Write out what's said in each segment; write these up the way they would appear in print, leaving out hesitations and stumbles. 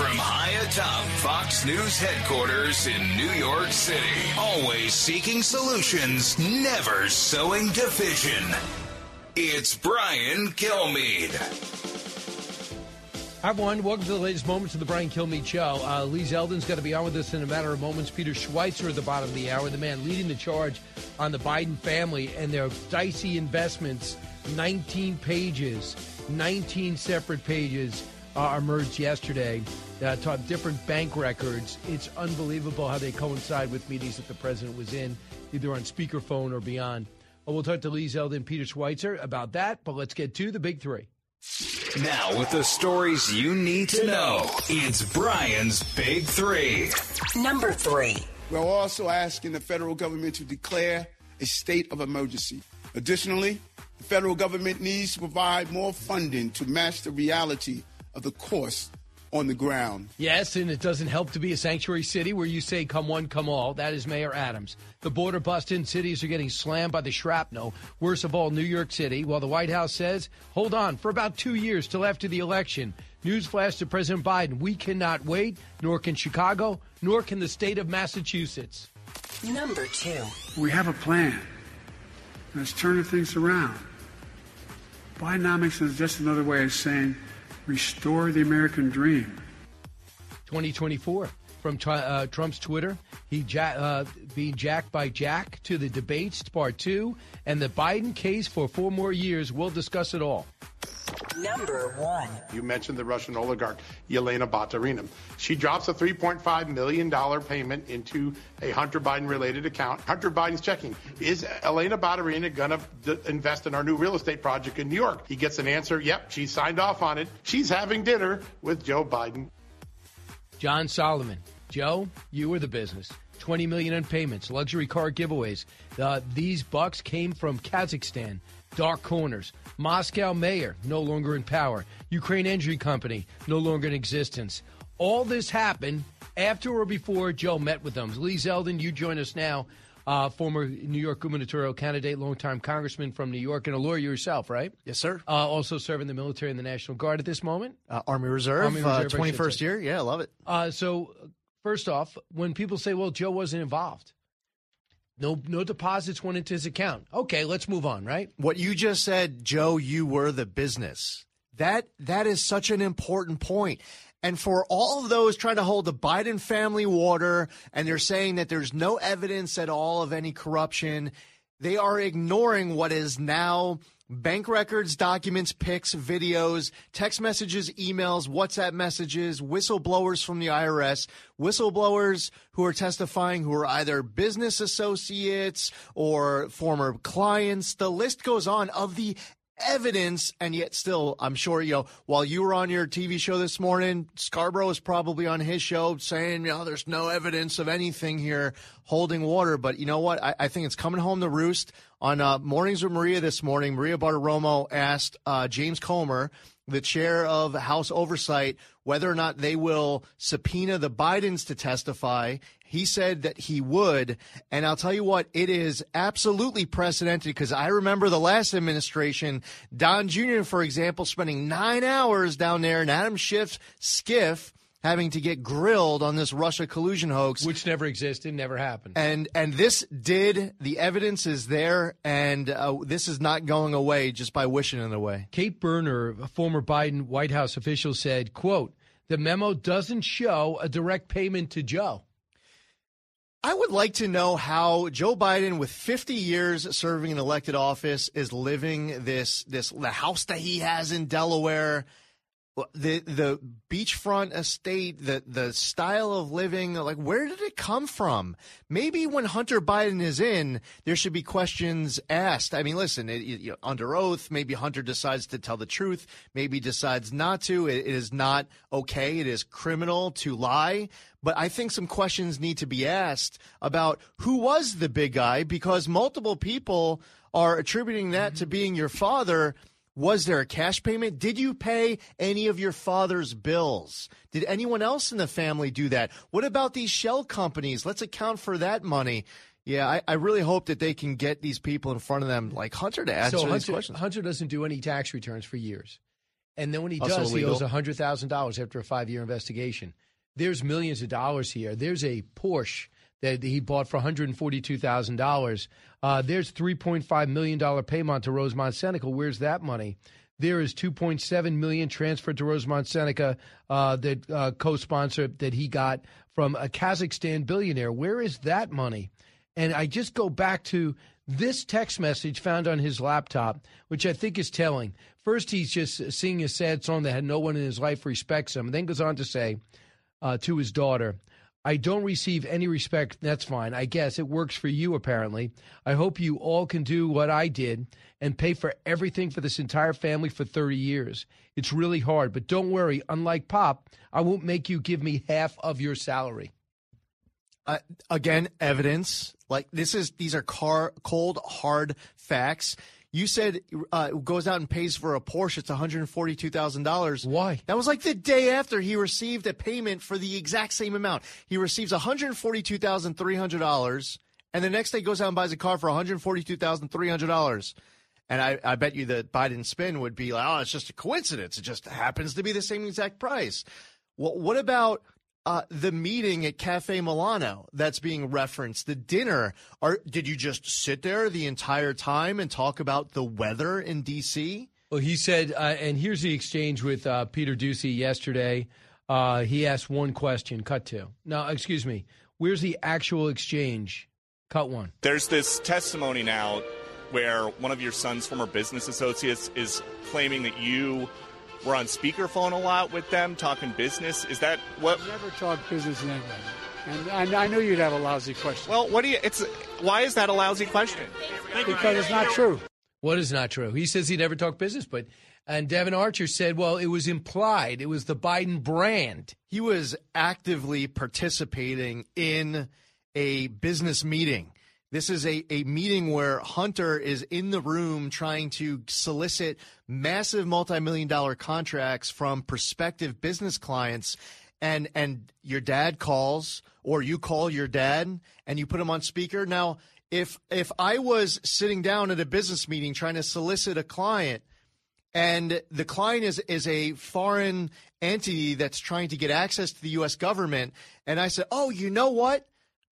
From high atop Fox News headquarters in New York City, always seeking solutions, never sowing division. It's Brian Kilmeade. Hi, everyone. Welcome to the latest moments of the Brian Kilmeade Show. Lee Zeldin's going to be on with us in a matter of moments. Peter Schweitzer at the bottom of the hour, the man leading the charge on the Biden family and their dicey investments. 19 pages, 19 separate pages emerged yesterday. Different bank records. It's unbelievable how they coincide with meetings that the president was in, either on speakerphone or beyond. We'll talk to Lee Zeldin and Peter Schweitzer about that, but let's get to the big three. Now, with the stories you need to know, it's Brian's Big Three. Number 3. We're also asking the federal government to declare a state of emergency. Additionally, the federal government needs to provide more funding to match the reality of the course on the ground. Yes, and it doesn't help to be a sanctuary city where you say, come one, come all. That is Mayor Adams. The border bust-in cities are getting slammed by the shrapnel. Worst of all, New York City, while the White House says, hold on, for about 2 years till after the election. Newsflash to President Biden, we cannot wait, nor can Chicago, nor can the state of Massachusetts. Number 2. We have a plan. Let's turn things around. Bidenomics is just another way of saying restore the American dream. 2024, from Trump's Twitter, he being jacked by Jack to the debates, part 2, and the Biden case for 4 more years. We'll discuss it all. Number 1. You mentioned the Russian oligarch, Yelena Baturina. She drops a $3.5 million payment into a Hunter Biden-related account. Hunter Biden's checking, is Yelena Baturina going to invest in our new real estate project in New York? He gets an answer, yep, she signed off on it. She's having dinner with Joe Biden. John Solomon. Joe, you were the business. $20 million in payments, luxury car giveaways. These bucks came from Kazakhstan. Dark corners. Moscow mayor, no longer in power. Ukraine Energy Company, no longer in existence. All this happened after or before Joe met with them. Lee Zeldin, you join us now, former New York gubernatorial candidate, longtime congressman from New York, and a lawyer yourself, right? Yes, sir. Also serving the military and the National Guard at this moment? Army Reserve, 21st year. Yeah, I love it. So, first off, when people say, well, Joe wasn't involved, no deposits went into his account. Okay, let's move on, right? What you just said, Joe, you were the business. That is such an important point. And for all of those trying to hold the Biden family water, and they're saying that there's no evidence at all of any corruption, they are ignoring what is now bank records, documents, pics, videos, text messages, emails, WhatsApp messages, whistleblowers from the IRS, whistleblowers who are testifying who are either business associates or former clients. The list goes on of the evidence, and yet still, I'm sure, while you were on your TV show this morning, Scarborough was probably on his show saying, there's no evidence of anything here holding water. But you know what? I think it's coming home to roost. On Mornings with Maria this morning, Maria Bartiromo asked James Comer, the chair of House Oversight, whether or not they will subpoena the Bidens to testify. He said that he would. And I'll tell you what, it is absolutely precedented, because I remember the last administration, Don Jr., for example, spending 9 hours down there in Adam Schiff's skiff having to get grilled on this Russia collusion hoax. Which never existed, never happened. And this did. The evidence is there, and this is not going away just by wishing it away. Kate Berner, a former Biden White House official, said, quote, the memo doesn't show a direct payment to Joe. I would like to know how Joe Biden, with 50 years serving in elected office, is living the house that he has in Delaware, the beachfront estate, the style of living. Like, where did it come from? Maybe when Hunter Biden is in, there should be questions asked. I mean, listen, under oath, maybe Hunter decides to tell the truth, maybe decides not to. It is not okay. It is criminal to lie. But I think some questions need to be asked about who was the big guy, because multiple people are attributing that to being your father. Was there a cash payment? Did you pay any of your father's bills? Did anyone else in the family do that? What about these shell companies? Let's account for that money. Yeah, I really hope that they can get these people in front of them, like Hunter, to answer these questions. Hunter doesn't do any tax returns for years. And then when he Also does, illegal. he owes $100,000 after a 5-year investigation. There's millions of dollars here. There's a Porsche that he bought for $142,000. There's $3.5 million payment to Rosemont Seneca. Where's that money? There is $2.7 million transferred to Rosemont Seneca that co-sponsored that he got from a Kazakhstan billionaire. Where is that money? And I just go back to this text message found on his laptop, which I think is telling. First, he's just singing a sad song that had no one in his life respects him, and then goes on to say to his daughter, I don't receive any respect. That's fine. I guess it works for you, apparently. I hope you all can do what I did and pay for everything for this entire family for 30 years. It's really hard, but don't worry. Unlike Pop, I won't make you give me half of your salary. Again, evidence. Like these are cold, hard facts. You said goes out and pays for a Porsche. It's $142,000. Why? That was like the day after he received a payment for the exact same amount. He receives $142,300, and the next day goes out and buys a car for $142,300. And I bet you that Biden's spin would be like, oh, it's just a coincidence. It just happens to be the same exact price. Well, what about the meeting at Cafe Milano that's being referenced, the dinner? Did you just sit there the entire time and talk about the weather in D.C.? Well, he said, and here's the exchange with Peter Doocy yesterday. He asked one question, cut two. No, excuse me. Where's the actual exchange? Cut one. There's this testimony now where one of your son's former business associates is claiming that you were on speakerphone a lot with them, talking business. Is that what? I never talk business in any way. And I knew you'd have a lousy question. Well, why is that a lousy question? Because it's not true. What is not true? He says he never talked business, and Devin Archer said, well, it was implied. It was the Biden brand. He was actively participating in a business meeting. This is a meeting where Hunter is in the room trying to solicit massive multi-million-dollar contracts from prospective business clients, and your dad calls, or you call your dad, and you put him on speaker. Now, if I was sitting down at a business meeting trying to solicit a client, and the client is a foreign entity that's trying to get access to the U.S. government, and I said, oh, you know what?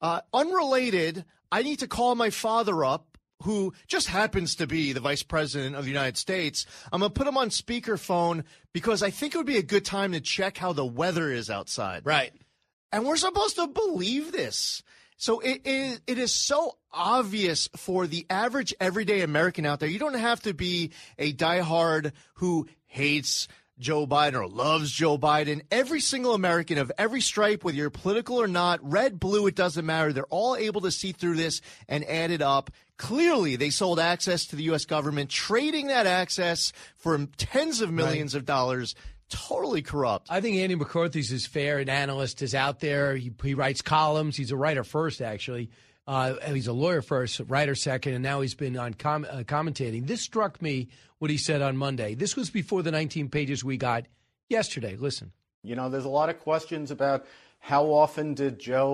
Unrelated, I need to call my father up, who just happens to be the vice president of the United States. I'm going to put him on speakerphone because I think it would be a good time to check how the weather is outside. Right. And we're supposed to believe this. So it is so obvious for the average everyday American out there. You don't have to be a diehard who hates Joe Biden or loves Joe Biden. Every single American of every stripe, whether you're political or not, red, blue, it doesn't matter. They're all able to see through this and add it up. Clearly, they sold access to the U.S. government, trading that access for tens of millions of dollars. Totally corrupt. I think Andy McCarthy's is fair. An analyst is out there. He writes columns. He's a writer first, actually. He's a lawyer first, writer second, and now he's been on commentating. This struck me, what he said on Monday. This was before the 19 pages we got yesterday. Listen. You know, there's a lot of questions about how often did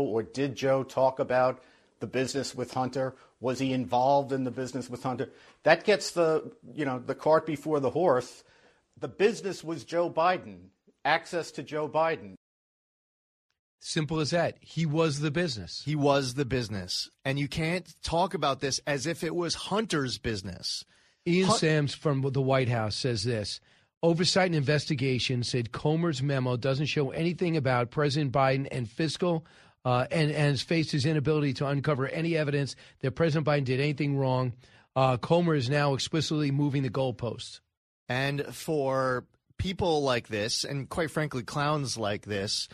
Joe talk about the business with Hunter? Was he involved in the business with Hunter? That gets the cart before the horse. The business was Joe Biden, access to Joe Biden. Simple as that. He was the business. He was the business. And you can't talk about this as if it was Hunter's business. Ian Sams from the White House says this. Oversight and investigation said Comer's memo doesn't show anything about President Biden and fiscal and has faced his inability to uncover any evidence that President Biden did anything wrong. Comer is now explicitly moving the goalposts. And for people like this, and quite frankly, clowns like this,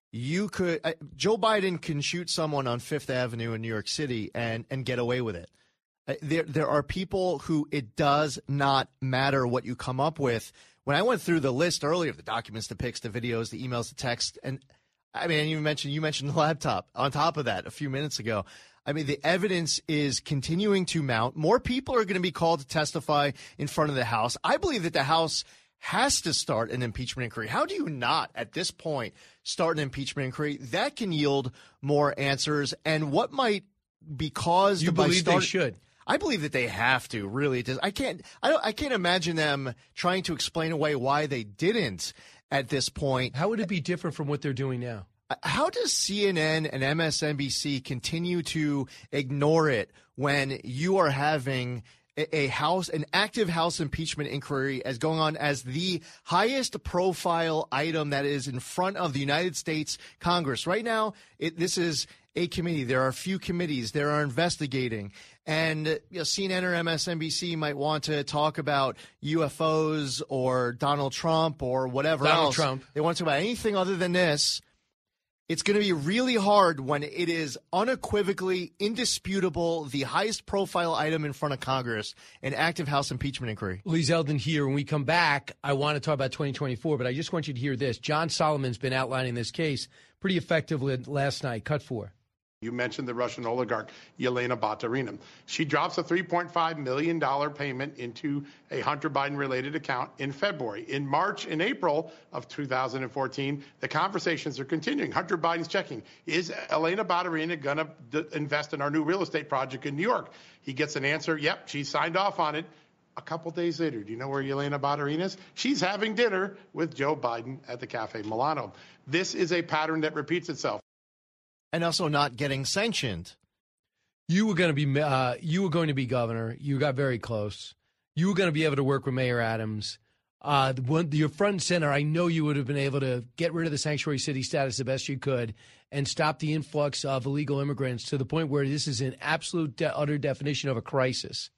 Joe Biden can shoot someone on Fifth Avenue in New York City and get away with it. There are people who it does not matter what you come up with. When I went through the list earlier of the documents, the pics, the videos, the emails, the text, and I mean, you mentioned the laptop on top of that a few minutes ago. I mean, the evidence is continuing to mount. More people are going to be called to testify in front of the House. I believe that the House has to start an impeachment inquiry. How do you not, at this point, start an impeachment inquiry? That can yield more answers. And what might be caused by they should? I believe that they have to really. I can't imagine them trying to explain away why they didn't at this point. How would it be different from what they're doing now? How does CNN and MSNBC continue to ignore it when you are having an active House impeachment inquiry as going on as the highest profile item that is in front of the United States Congress right now? This is a committee. There are a few committees. There are investigating. And CNN or MSNBC might want to talk about UFOs or Donald Trump or whatever else. Trump. They want to talk about anything other than this. It's going to be really hard when it is unequivocally, indisputable, the highest profile item in front of Congress, an active House impeachment inquiry. Lee Zeldin here. When we come back, I want to talk about 2024, but I just want you to hear this. John Solomon's been outlining this case pretty effectively last night. Cut 4. You mentioned the Russian oligarch, Yelena Baturina. She drops a $3.5 million payment into a Hunter Biden-related account in February. In March and April of 2014, the conversations are continuing. Hunter Biden's checking, is Yelena Baturina going to invest in our new real estate project in New York? He gets an answer, yep, she signed off on it. A couple days later, do you know where Yelena Baturina is? She's having dinner with Joe Biden at the Cafe Milano. This is a pattern that repeats itself. And also not getting sanctioned. You were going to be governor. You got very close. You were going to be able to work with Mayor Adams. Your front and center, I know you would have been able to get rid of the sanctuary city status the best you could and stop the influx of illegal immigrants to the point where this is an absolute, utter definition of a crisis.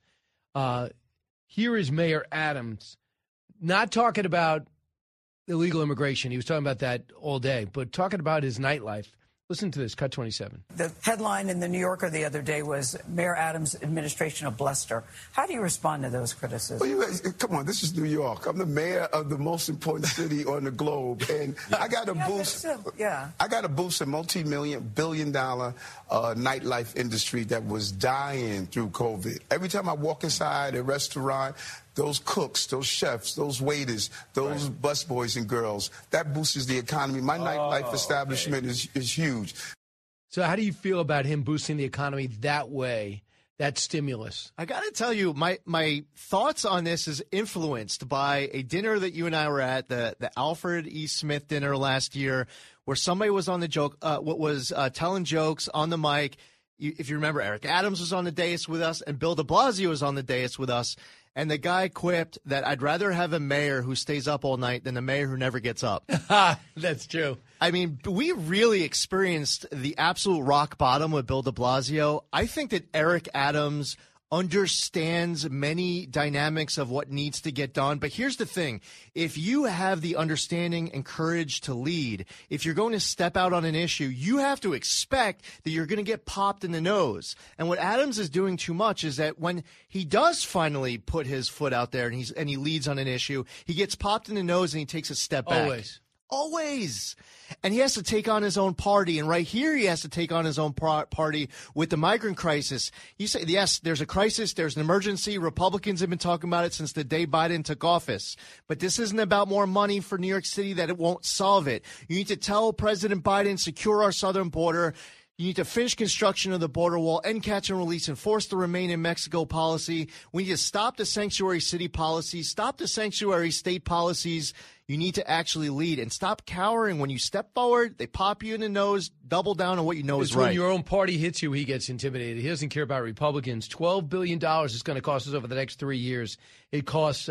Here is Mayor Adams not talking about illegal immigration. He was talking about that all day, but talking about his nightlife. Listen to this, cut 27. The headline in the New Yorker the other day was Mayor Adams' administration a bluster. How do you respond to those criticisms? Well, you guys, come on, this is New York. I'm the mayor of the most important city on the globe, and I got to boost. I got to boost a multi-billion-dollar nightlife industry that was dying through COVID. Every time I walk inside a restaurant, those cooks, those chefs, those waiters, those busboys and girls, that boosts the economy. My nightlife establishment is huge. So how do you feel about him boosting the economy that way, that stimulus? I got to tell you, my thoughts on this is influenced by a dinner that you and I were at, the Alfred E. Smith dinner last year, where somebody was on the joke, telling jokes on the mic. If you remember, Eric Adams was on the dais with us, and Bill de Blasio was on the dais with us. And the guy quipped that I'd rather have a mayor who stays up all night than a mayor who never gets up. That's true. I mean, we really experienced the absolute rock bottom with Bill de Blasio. I think that Eric Adams understands many dynamics of what needs to get done. But here's the thing. If you have the understanding and courage to lead, if you're going to step out on an issue, you have to expect that you're going to get popped in the nose. And what Adams is doing too much is that when he does finally put his foot out there and he leads on an issue, he gets popped in the nose and he takes a step back. Always. And he has to take on his own party. And right here, he has to take on his own party with the migrant crisis. You say, yes, there's a crisis. There's an emergency. Republicans have been talking about it since the day Biden took office. But this isn't about more money for New York City, that it won't solve it. You need to tell President Biden, secure our southern border. You need to finish construction of the border wall, end catch and release, enforce the remain in Mexico policy. We need to stop the sanctuary city policy, stop the sanctuary state policies. You need to actually lead and stop cowering. When you step forward, they pop you in the nose, double down on what you know is right. When your own party hits you, he gets intimidated. He doesn't care about Republicans. $12 billion is going to cost us over the next 3 years. It costs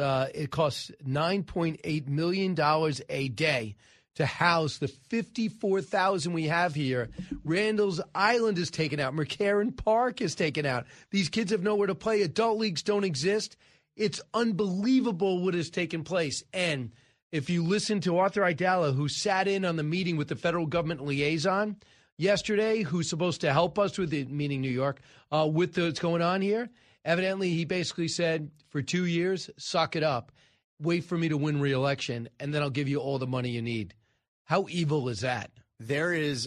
$9.8 million a day to house the 54,000 we have here. Randall's Island is taken out. McCarran Park is taken out. These kids have nowhere to play. Adult leagues don't exist. It's unbelievable what has taken place. And if you listen to Arthur Aidala, who sat in on the meeting with the federal government liaison yesterday, who's supposed to help us with the meeting New York, with what's going on here, evidently he basically said, for 2 years, suck it up. Wait for me to win re-election, and then I'll give you all the money you need. How evil is that? There is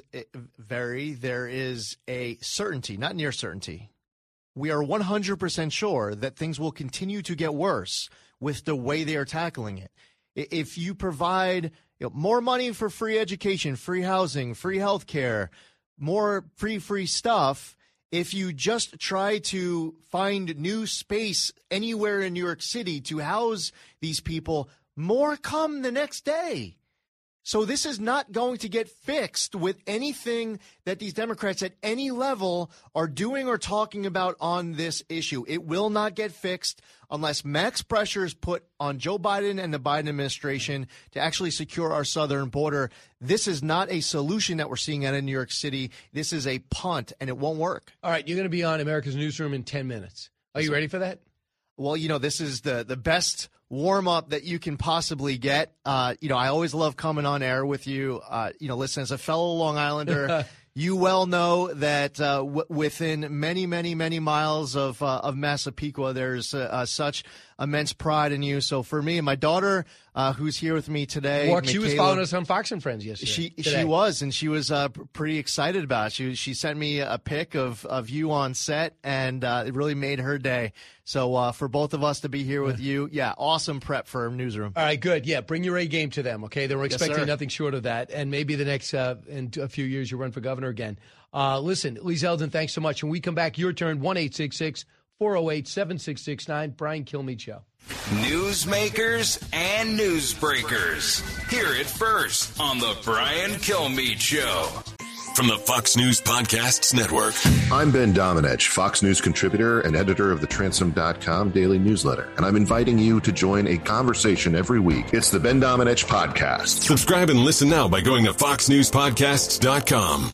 a certainty, not near certainty. We are 100% sure that things will continue to get worse with the way they are tackling it. If you provide more money for free education, free housing, free health care, more free stuff, if you just try to find new space anywhere in New York City to house these people, more come the next day. So this is not going to get fixed with anything that these Democrats at any level are doing or talking about on this issue. It will not get fixed unless max pressure is put on Joe Biden and the Biden administration to actually secure our southern border. This is not a solution that we're seeing out in New York City. This is a punt, and it won't work. All right, you're going to be on America's Newsroom in 10 minutes. Are you ready for that? Well, this is the best warm-up that you can possibly get. I always love coming on air with you. Listen, as a fellow Long Islander, you well know that within many, many, many miles of Massapequa, there's such immense pride in you. So for me and my daughter, who's here with me today, she was following us on Fox and Friends yesterday. She was, and she was pretty excited about it. She sent me a pic of you on set, and it really made her day. So for both of us to be here with you, awesome prep for Newsroom. All right, good. Yeah, bring your A game to them, okay? They were expecting nothing short of that, and maybe the next, in a few years, you run for governor again. Listen, Lee Zeldin, thanks so much. When we come back, your turn, 1-866-408-7669, Brian Kilmeade Show. Newsmakers and newsbreakers. Hear it first on the Brian Kilmeade Show. From the Fox News Podcasts Network. I'm Ben Domenech, Fox News contributor and editor of the Transom.com daily newsletter, and I'm inviting you to join a conversation every week. It's the Ben Domenech Podcast. Subscribe and listen now by going to foxnewspodcasts.com.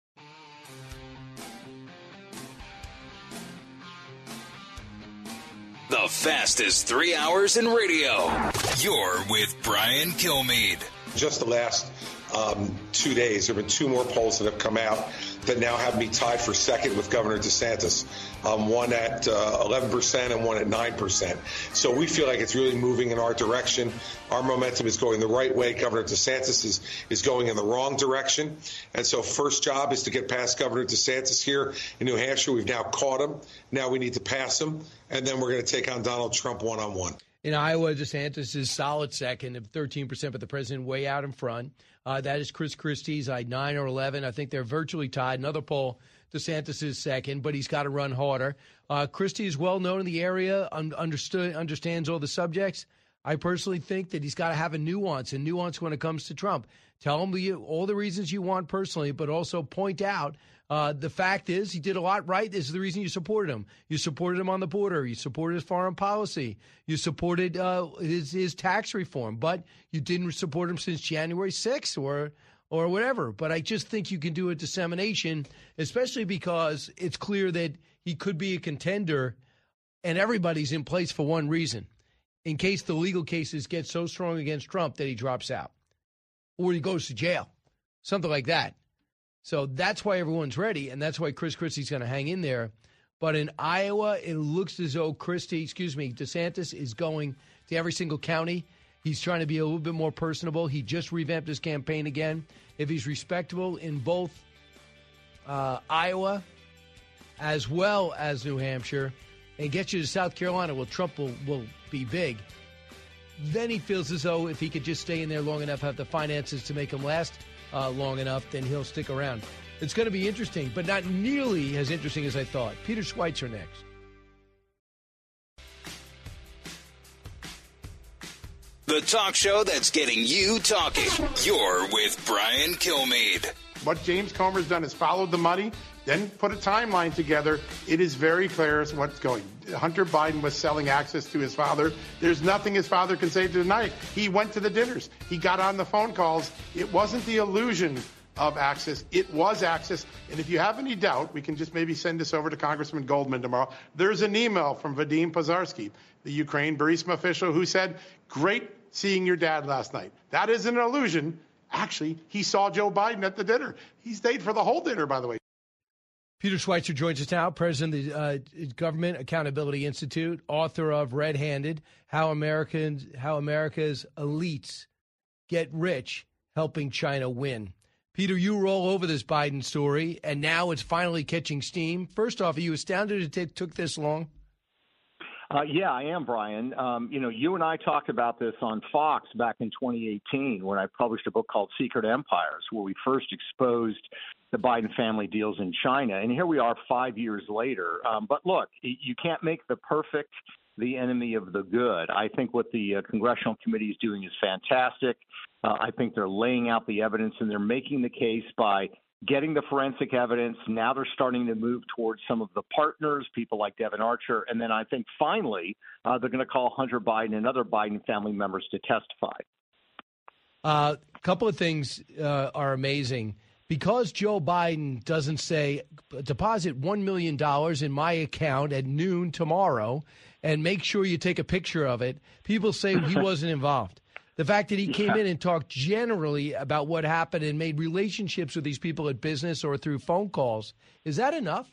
The fastest 3 hours in radio. You're with Brian Kilmeade. Just the last 2 days, there have been two more polls that have come out that now have me tied for second with Governor DeSantis, one at 11% and one at 9%. So we feel like it's really moving in our direction. Our momentum is going the right way. Governor DeSantis is going in the wrong direction. And so first job is to get past Governor DeSantis here in New Hampshire. We've now caught him. Now we need to pass him. And then we're going to take on Donald Trump one-on-one. In Iowa, DeSantis is solid second of 13%, but the president way out in front. That is Chris Christie's 9 or 11. I think they're virtually tied. Another poll, DeSantis is second, but he's got to run harder. Christie is well known in the area, understands all the subjects. I personally think that he's got to have a nuance when it comes to Trump. Tell him all the reasons you want personally, but also point out the fact is he did a lot right. This is the reason you supported him. You supported him on the border. You supported his foreign policy. You supported his tax reform, but you didn't support him since January 6th or whatever. But I just think you can do a dissemination, especially because it's clear that he could be a contender and everybody's in place for one reason, in case the legal cases get so strong against Trump that he drops out or he goes to jail, something like that. So that's why everyone's ready, and that's why Chris Christie's going to hang in there. But in Iowa, it looks as though DeSantis is going to every single county. He's trying to be a little bit more personable. He just revamped his campaign again. If he's respectable in both Iowa as well as New Hampshire and gets you to South Carolina, well, Trump will be big. Then he feels as though if he could just stay in there long enough, have the finances to make him last long enough, then he'll stick around. It's going to be interesting, but not nearly as interesting as I thought. Peter Schweitzer next. The talk show that's getting you talking. You're with Brian Kilmeade. What James Comer's done is followed the money, then put a timeline together. It is very clear as what's going. Hunter Biden was selling access to his father. There's nothing his father can say to deny it. He went to the dinners. He got on the phone calls. It wasn't the illusion of access. It was access. And if you have any doubt, we can just maybe send this over to Congressman Goldman tomorrow. There's an email from Vadim Pozharsky, the Ukraine Burisma official, who said, great seeing your dad last night. That is an illusion. Actually, he saw Joe Biden at the dinner. He stayed for the whole dinner, by the way. Peter Schweitzer joins us now, president of the Government Accountability Institute, author of Red Handed, How America's Elites Get Rich, Helping China Win. Peter, you roll over this Biden story, and now it's finally catching steam. First off, are you astounded it took this long? Yeah, I am, Brian. You and I talked about this on Fox back in 2018 when I published a book called Secret Empires, where we first exposed the Biden family deals in China. And here we are 5 years later. But look, you can't make the perfect the enemy of the good. I think what the Congressional Committee is doing is fantastic. I think they're laying out the evidence and they're making the case by getting the forensic evidence. Now they're starting to move towards some of the partners, people like Devin Archer. And then I think finally they're going to call Hunter Biden and other Biden family members to testify. A couple of things are amazing. Because Joe Biden doesn't say, deposit $1 million in my account at noon tomorrow and make sure you take a picture of it, people say he wasn't involved. The fact that he came in and talked generally about what happened and made relationships with these people at business or through phone calls, is that enough?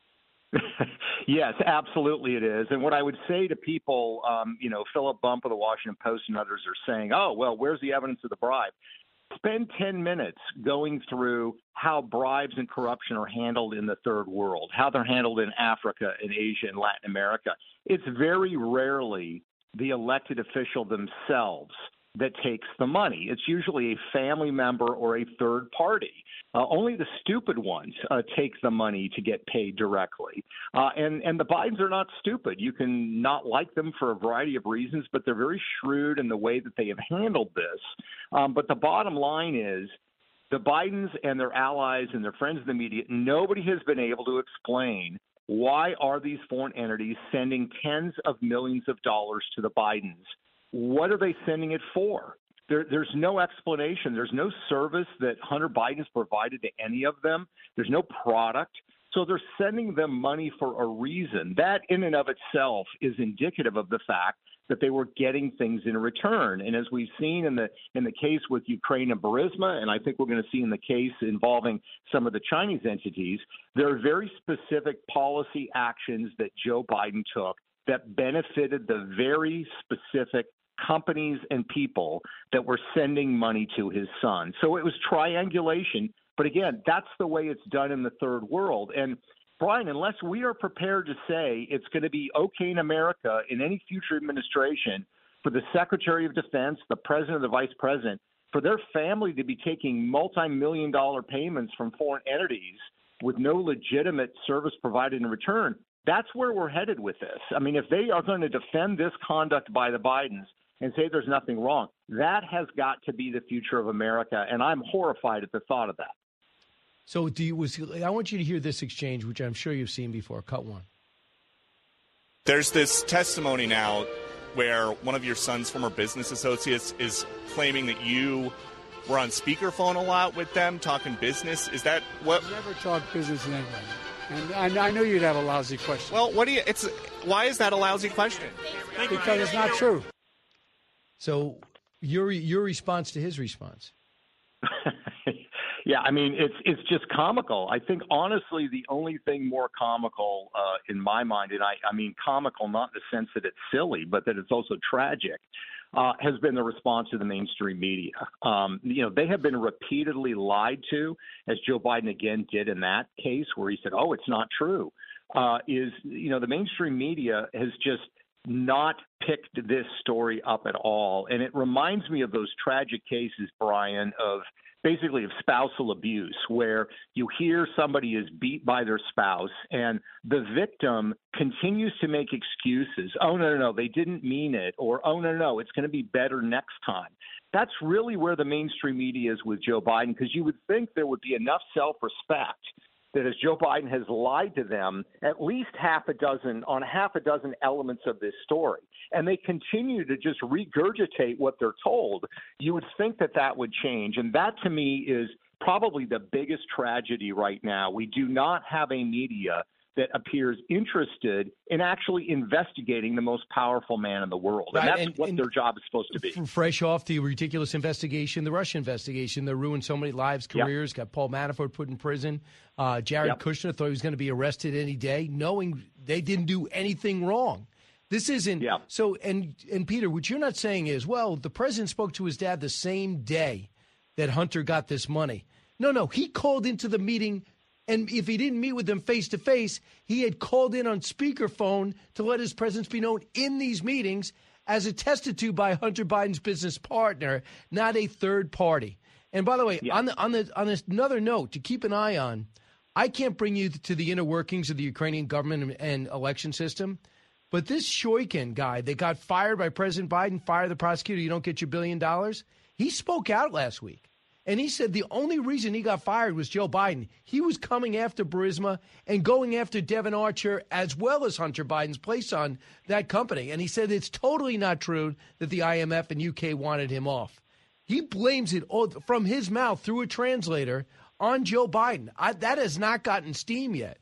Yes, absolutely it is. And what I would say to people, Philip Bump of the Washington Post and others are saying, oh, well, where's the evidence of the bribe? Spend 10 minutes going through how bribes and corruption are handled in the third world, how they're handled in Africa and Asia and Latin America. It's very rarely the elected official themselves that takes the money. It's usually a family member or a third party. Only the stupid ones take the money to get paid directly. And the Bidens are not stupid. You can not like them for a variety of reasons, but they're very shrewd in the way that they have handled this. But the bottom line is the Bidens and their allies and their friends in the media, nobody has been able to explain why are these foreign entities sending tens of millions of dollars to the Bidens. What are they sending it for? There's no explanation. There's no service that Hunter Biden's provided to any of them. There's no product. So they're sending them money for a reason. That in and of itself is indicative of the fact that they were getting things in return. And as we've seen in the case with Ukraine and Burisma, and I think we're going to see in the case involving some of the Chinese entities, there are very specific policy actions that Joe Biden took that benefited the very specific companies and people that were sending money to his son. So it was triangulation. But again, that's the way it's done in the third world. And Brian, unless we are prepared to say it's going to be okay in America in any future administration for the Secretary of Defense, the President, the Vice President, for their family to be taking multi-million-dollar payments from foreign entities with no legitimate service provided in return, that's where we're headed with this. I mean, if they are going to defend this conduct by the Bidens and say there's nothing wrong, that has got to be the future of America, and I'm horrified at the thought of that. So I want you to hear this exchange, which I'm sure you've seen before. Cut one. There's this testimony now where one of your son's former business associates is claiming that you were on speakerphone a lot with them talking business. Is that what? I've never talked business with anybody. And I knew you'd have a lousy question. Well, why is that a lousy question? Because it's not true. So your response to his response. Yeah, I mean, it's just comical. I think, honestly, the only thing more comical in my mind, and I mean comical not in the sense that it's silly, but that it's also tragic, has been the response of the mainstream media. They have been repeatedly lied to, as Joe Biden again did in that case where he said, oh, it's not true. The mainstream media has just not picked this story up at all. And it reminds me of those tragic cases, Brian, of spousal abuse, where you hear somebody is beat by their spouse and the victim continues to make excuses. Oh, no, they didn't mean it. Or, oh, no, it's going to be better next time. That's really where the mainstream media is with Joe Biden, because you would think there would be enough self-respect that as Joe Biden has lied to them at least half a dozen elements of this story, and they continue to just regurgitate what they're told, you would think that would change. And that, to me, is probably the biggest tragedy right now. We do not have a media that appears interested in actually investigating the most powerful man in the world. And that's what their job is supposed to be. Fresh off the ridiculous investigation, the Russia investigation that ruined so many lives, careers, got Paul Manafort put in prison. Jared Kushner thought he was going to be arrested any day, knowing they didn't do anything wrong. This isn't so. And Peter, what you're not saying is, well, the president spoke to his dad the same day that Hunter got this money. No, he called into the meeting And if he didn't meet with them face-to-face, he had called in on speakerphone to let his presence be known in these meetings as attested to by Hunter Biden's business partner, not a third party. And by the way, on another note to keep an eye on, I can't bring you to the inner workings of the Ukrainian government and election system, but this Shoikin guy that got fired by President Biden, fire the prosecutor, you don't get your $1 billion, he spoke out last week. And he said the only reason he got fired was Joe Biden. He was coming after Burisma and going after Devon Archer as well as Hunter Biden's place on that company. And he said it's totally not true that the IMF and UK wanted him off. He blames it all from his mouth through a translator on Joe Biden. That has not gotten steam yet.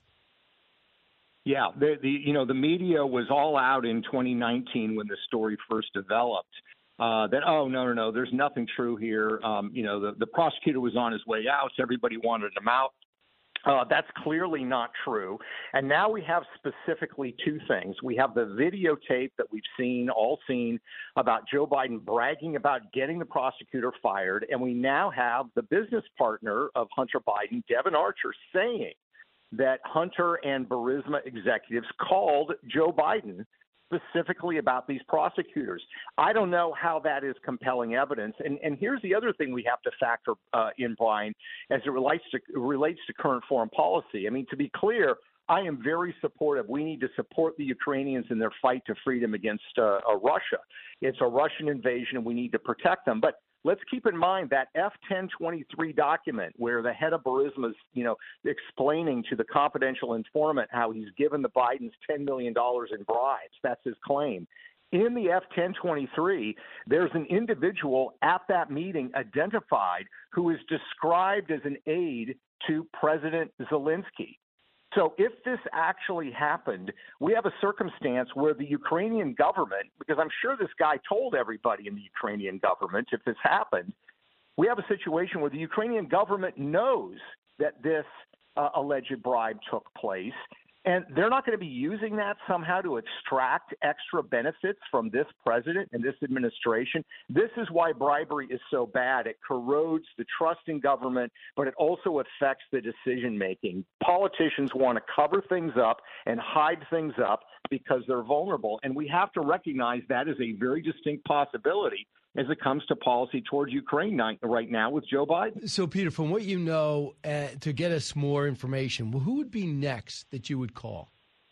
Yeah, the media was all out in 2019 when the story first developed. That, no, there's nothing true here. The prosecutor was on his way out. So everybody wanted him out. That's clearly not true. And now we have specifically two things. We have the videotape that we've all seen about Joe Biden bragging about getting the prosecutor fired. And we now have the business partner of Hunter Biden, Devon Archer, saying that Hunter and Burisma executives called Joe Biden specifically about these prosecutors. I don't know how that is compelling evidence. And here's the other thing we have to factor in, Brian, as it relates to current foreign policy. I mean, to be clear, I am very supportive. We need to support the Ukrainians in their fight to freedom against Russia. It's a Russian invasion, and we need to protect them. But let's keep in mind that F-1023 document where the head of Burisma is, explaining to the confidential informant how he's given the Bidens $10 million in bribes. That's his claim. In the F-1023, there's an individual at that meeting identified who is described as an aide to President Zelensky. So if this actually happened, we have a circumstance where the Ukrainian government, because I'm sure this guy told everybody in the Ukrainian government if this happened, we have a situation where the Ukrainian government knows that this alleged bribe took place, and they're not going to be using that somehow to extract extra benefits from this president and this administration. This is why bribery is so bad. It corrodes the trust in government, but it also affects the decision-making. Politicians want to cover things up and hide things up because they're vulnerable, and we have to recognize that is a very distinct possibility as it comes to policy towards Ukraine right now with Joe Biden. So, Peter, from what you know, to get us more information, who would be next that you would call?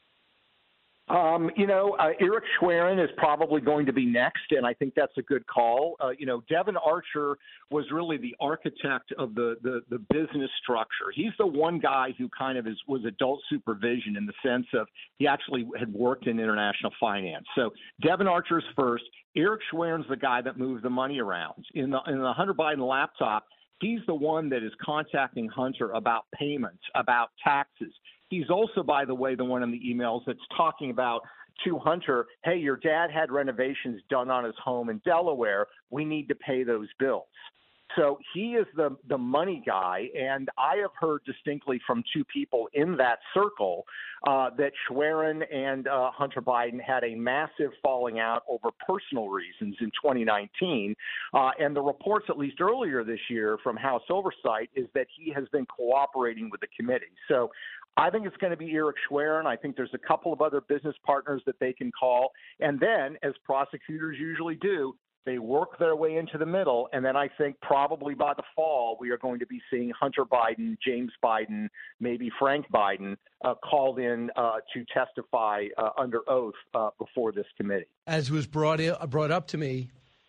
Eric Schwerin is probably going to be next, and I think that's a good call. Devon Archer was really the architect of the business structure. He's the one guy who kind of was adult supervision in the sense of he actually had worked in international finance. So Devon Archer's first. Eric Schwerin's the guy that moved the money around. In the Hunter Biden laptop, he's the one that is contacting Hunter about payments, about taxes. He's also, by the way, the one in the emails that's talking about to Hunter, hey, your dad had renovations done on his home in Delaware. We need to pay those bills. So he is the money guy, and I have heard distinctly from two people in that circle that Schwerin and Hunter Biden had a massive falling out over personal reasons in 2019. And the reports, at least earlier this year from House Oversight, is that he has been cooperating with the committee. So I think it's going to be Eric Schwerin. I think there's a couple of other business partners that they can call. And then, as prosecutors usually do, they work their way into the middle, and then I think probably by the fall we are going to be seeing Hunter Biden, James Biden, maybe Frank Biden called in to testify under oath before this committee. As was brought up to me,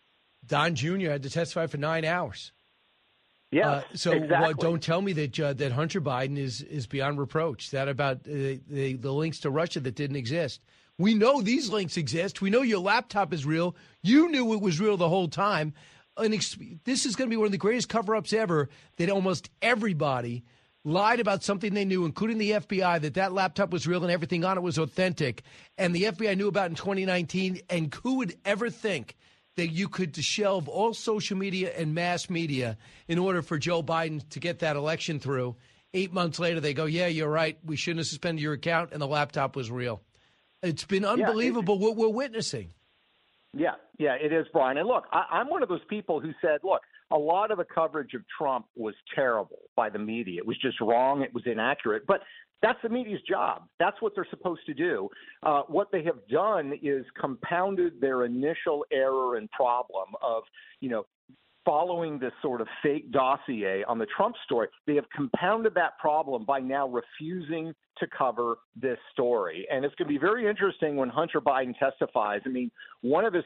Don Jr. had to testify for 9 hours. Yeah, so exactly. Don't tell me that Hunter Biden is beyond reproach. That about the links to Russia that didn't exist. We know these links exist. We know your laptop is real. You knew it was real the whole time. This is going to be one of the greatest cover-ups ever, that almost everybody lied about something they knew, including the FBI, that laptop was real and everything on it was authentic. And the FBI knew about it in 2019. And who would ever think that you could shelve all social media and mass media in order for Joe Biden to get that election through? 8 months later, they go, yeah, you're right. We shouldn't have suspended your account, and the laptop was real. It's been unbelievable what we're witnessing. Yeah, it is, Brian. And look, I'm one of those people who said, look, a lot of the coverage of Trump was terrible by the media. It was just wrong. It was inaccurate. But that's the media's job. That's what they're supposed to do. What they have done is compounded their initial error and problem of, following this sort of fake dossier on the Trump story. They have compounded that problem by now refusing to cover this story. And it's going to be very interesting when Hunter Biden testifies. I mean, one of his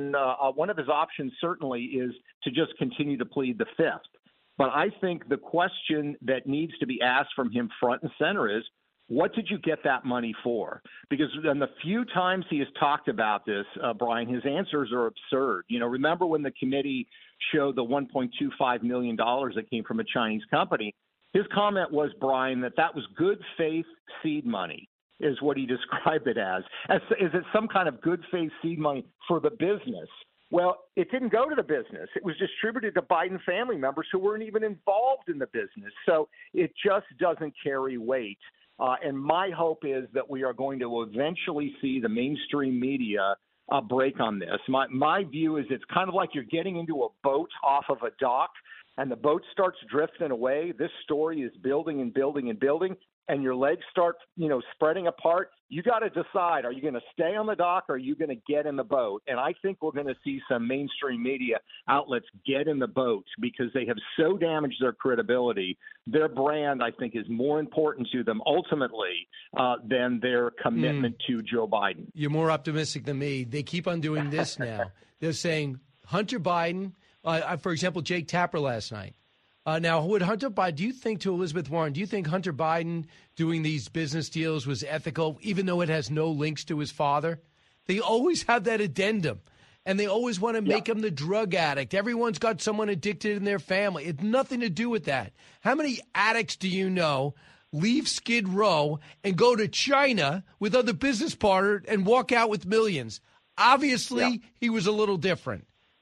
options certainly is to just continue to plead the fifth. But I think the question that needs to be asked from him front and center is, what did you get that money for? Because in the few times he has talked about this, Brian, his answers are absurd. Remember when the committee showed the $1.25 million that came from a Chinese company? His comment was, Brian, that was good faith seed money, is what he described it as. Is it some kind of good faith seed money for the business? Well, it didn't go to the business. It was distributed to Biden family members who weren't even involved in the business. So it just doesn't carry weight. And my hope is that we are going to eventually see the mainstream media break on this. My view is it's kind of like you're getting into a boat off of a dock, and the boat starts drifting away. This story is building and building and building, and your legs start, spreading apart. You got to decide, are you going to stay on the dock or are you going to get in the boat? And I think we're going to see some mainstream media outlets get in the boat because they have so damaged their credibility. Their brand, I think, is more important to them ultimately than their commitment to Joe Biden. You're more optimistic than me. They keep on doing this now. They're saying Hunter Biden, for example, Jake Tapper last night. Now, would Hunter Biden, do you think, to Elizabeth Warren, do you think Hunter Biden doing these business deals was ethical, even though it has no links to his father? They always have that addendum, and they always want to make him the drug addict. Everyone's got someone addicted in their family. It's nothing to do with that. How many addicts do you know leave Skid Row and go to China with other business partners and walk out with millions? Obviously, he was a little different.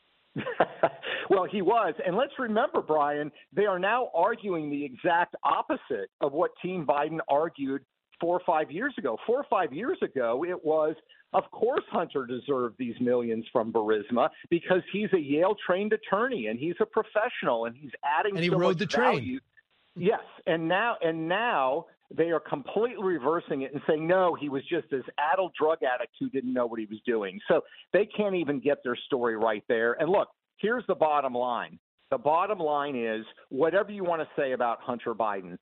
Well, he was. And let's remember, Brian, they are now arguing the exact opposite of what Team Biden argued 4 or 5 years ago. 4 or 5 years ago, it was, of course, Hunter deserved these millions from Burisma because he's a Yale-trained attorney and he's a professional and he's adding and he so rode much the train. value. Yes, and now they are completely reversing it and saying, no, he was just this addled drug addict who didn't know what he was doing. So they can't even get their story right there. And look, here's the bottom line. The bottom line is, whatever you want to say about Hunter Biden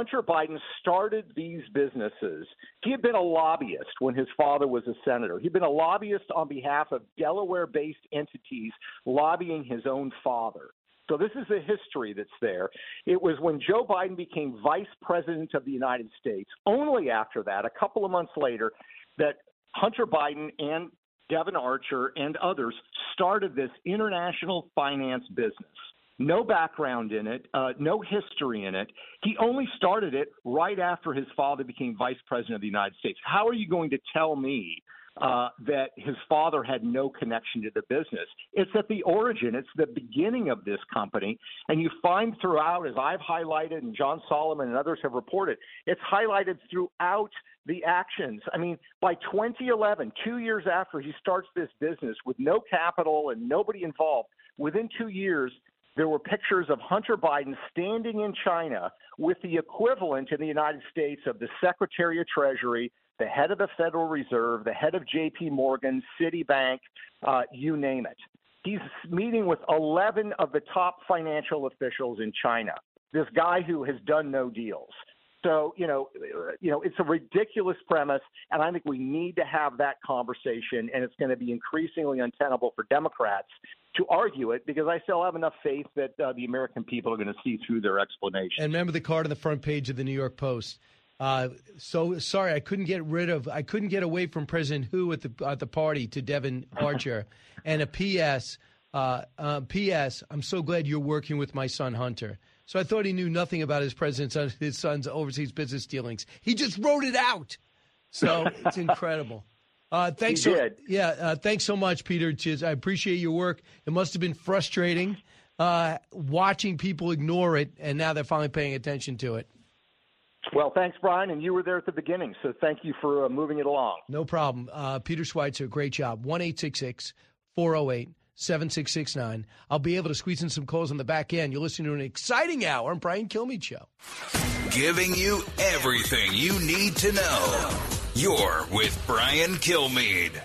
started these businesses. He had been a lobbyist when his father was a senator. He'd been a lobbyist on behalf of Delaware-based entities lobbying his own father. So this is the history that's there. It was when Joe Biden became vice president of the United States, only after that, a couple of months later, that Hunter Biden and Devin Archer and others started this international finance business. No background in it, no history in it. He only started it right after his father became vice president of the United States. How are you going to tell me that his father had no connection to the business? It's at the origin. It's the beginning of this company. And you find throughout, as I've highlighted and John Solomon and others have reported, it's highlighted throughout the actions. I mean, by 2011, 2 years after he starts this business with no capital and nobody involved, within 2 years, there were pictures of Hunter Biden standing in China with the equivalent in the United States of the Secretary of Treasury, the head of the Federal Reserve, the head of J.P. Morgan, Citibank, you name it. He's meeting with 11 of the top financial officials in China, this guy who has done no deals. So, it's a ridiculous premise, and I think we need to have that conversation, and it's going to be increasingly untenable for Democrats to argue it because I still have enough faith that the American people are going to see through their explanation. And remember the card on the front page of the New York Post. So sorry, I couldn't get away from President Hu at the party to Devin Archer, and a P.S. I'm so glad you're working with my son Hunter. So I thought he knew nothing about his son's overseas business dealings. He just wrote it out. So it's incredible. Thanks so much, Peter. I appreciate your work. It must have been frustrating watching people ignore it, and now they're finally paying attention to it. Well, thanks, Brian, and you were there at the beginning, so thank you for moving it along. No problem. Peter Schweitzer, great job. 1-866-408 888-866-7669. I'll be able to squeeze in some calls on the back end. You're listening to an exciting hour on Brian Kilmeade Show. Giving you everything you need to know. You're with Brian Kilmeade.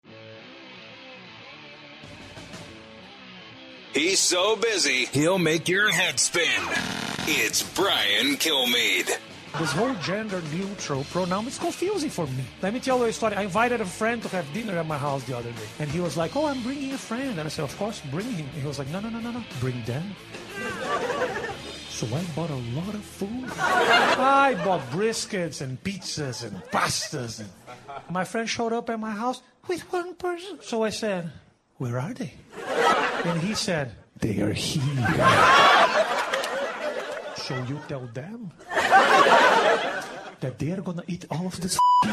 He's so busy, he'll make your head spin. It's Brian Kilmeade. This whole gender-neutral pronoun is confusing for me. Let me tell you a story. I invited a friend to have dinner at my house the other day. And he was like, oh, I'm bringing a friend. And I said, of course, bring him. And he was like, no. Bring them. So I bought a lot of food. I bought briskets and pizzas and pastas. And my friend showed up at my house with one person. So I said, where are they? And he said, they are here. So you tell them that they are going to eat all of this food.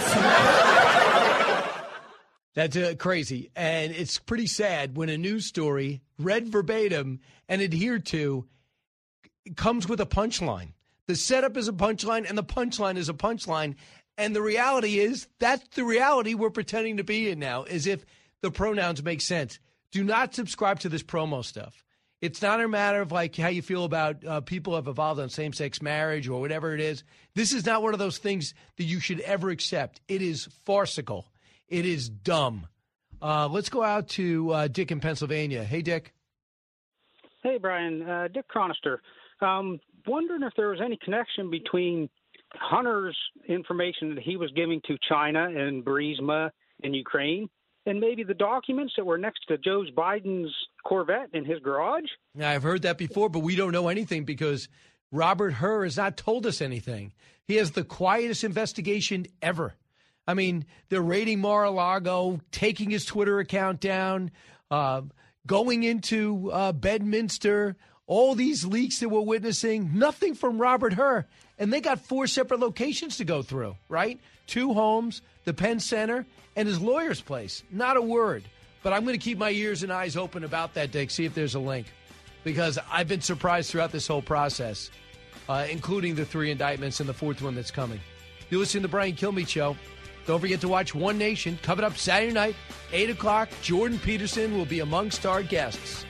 That's crazy. And it's pretty sad when a news story, read verbatim and adhered to, comes with a punchline. The setup is a punchline, and the punchline is a punchline. And the reality is, that's the reality we're pretending to be in now, as if the pronouns make sense. Do not subscribe to this promo stuff. It's not a matter of like how you feel about people who have evolved on same-sex marriage or whatever it is. This is not one of those things that you should ever accept. It is farcical. It is dumb. Let's go out to Dick in Pennsylvania. Hey, Dick. Hey, Brian. Dick Chronister. Wondering if there was any connection between Hunter's information that he was giving to China and Burisma in Ukraine and maybe the documents that were next to Joe Biden's Corvette in his garage? Now, I've heard that before, but we don't know anything because Robert Hur has not told us anything. He has the quietest investigation ever. I mean, they're raiding Mar-a-Lago, taking his Twitter account down, going into Bedminster, all these leaks that we're witnessing, nothing from Robert Hur. And they got 4 separate locations to go through, right? 2 homes, the Penn Center, and his lawyer's place. Not a word. But I'm going to keep my ears and eyes open about that, Dick, see if there's a link. Because I've been surprised throughout this whole process, including the 3 indictments and the 4th one that's coming. You're listening to the Brian Kilmeade Show. Don't forget to watch One Nation. Coming up Saturday night, 8 o'clock. Jordan Peterson will be amongst our guests.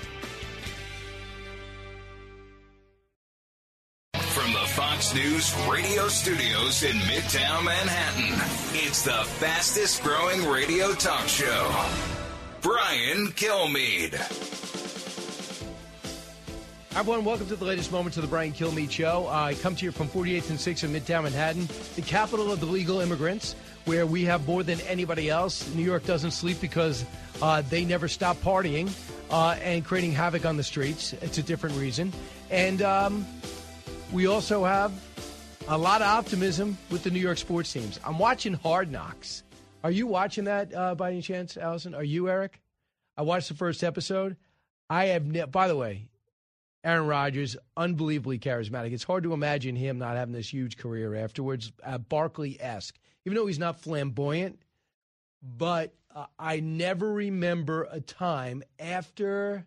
From the Fox News radio studios in Midtown Manhattan, it's the fastest growing radio talk show. Brian Kilmeade. Hi, everyone. Welcome to the latest moments of the Brian Kilmeade Show. I come to you from 48th and 6th in Midtown Manhattan, the capital of the legal immigrants, where we have more than anybody else. New York doesn't sleep because they never stop partying and creating havoc on the streets. It's a different reason. And we also have a lot of optimism with the New York sports teams. I'm watching Hard Knocks. Are you watching that by any chance, Allison? Are you, Eric? I watched the first episode. I have by the way, Aaron Rodgers, unbelievably charismatic. It's hard to imagine him not having this huge career afterwards, Barkley-esque, even though he's not flamboyant. But I never remember a time after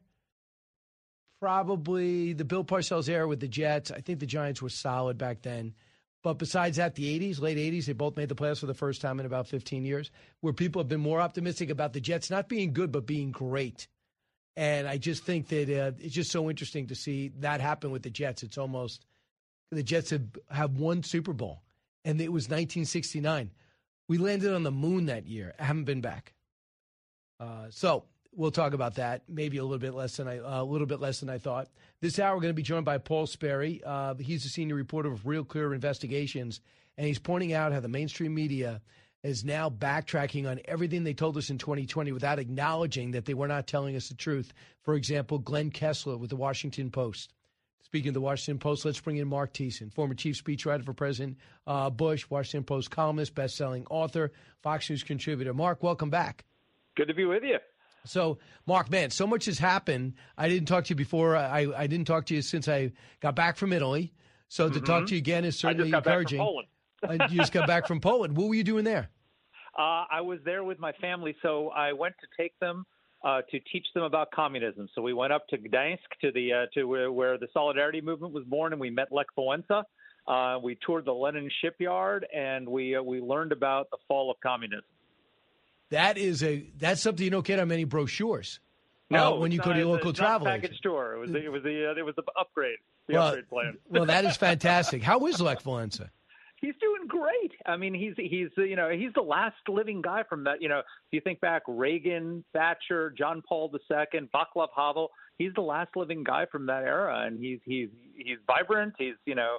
probably the Bill Parcells era with the Jets. I think the Giants were solid back then. But besides that, the 80s, late 80s, they both made the playoffs for the first time in about 15 years, where people have been more optimistic about the Jets not being good but being great. And I just think that it's just so interesting to see that happen with the Jets. It's almost the Jets have won Super Bowl, and it was 1969. We landed on the moon that year. I haven't been back. So we'll talk about that. Maybe a little bit less than I thought. This hour we're going to be joined by Paul Sperry. He's a senior reporter of Real Clear Investigations, and he's pointing out how the mainstream media is now backtracking on everything they told us in 2020 without acknowledging that they were not telling us the truth. For example, Glenn Kessler with the Washington Post. Speaking of the Washington Post, let's bring in Mark Thiessen, former chief speechwriter for President Bush, Washington Post columnist, best-selling author, Fox News contributor. Mark, welcome back. Good to be with you. So, Mark, man, so much has happened. I didn't talk to you before. I didn't talk to you since I got back from Italy. So to talk to you again is certainly encouraging. I just got back from Poland. You just got back from Poland. What were you doing there? I was there with my family, so I went to take them to teach them about communism. So we went up to Gdansk to where the Solidarity movement was born, and we met Lech Wałęsa. We toured the Lenin shipyard, and we learned about the fall of communism. That's something you don't get on many brochures. No, when you go to your local travel agent. Package store. It was the upgrade. The Well, upgrade plan. Well, that is fantastic. How is Lech Walesa? He's doing great. I mean, he's the last living guy from that. If you think back, Reagan, Thatcher, John Paul II, Václav Havel. He's the last living guy from that era, and he's vibrant. He's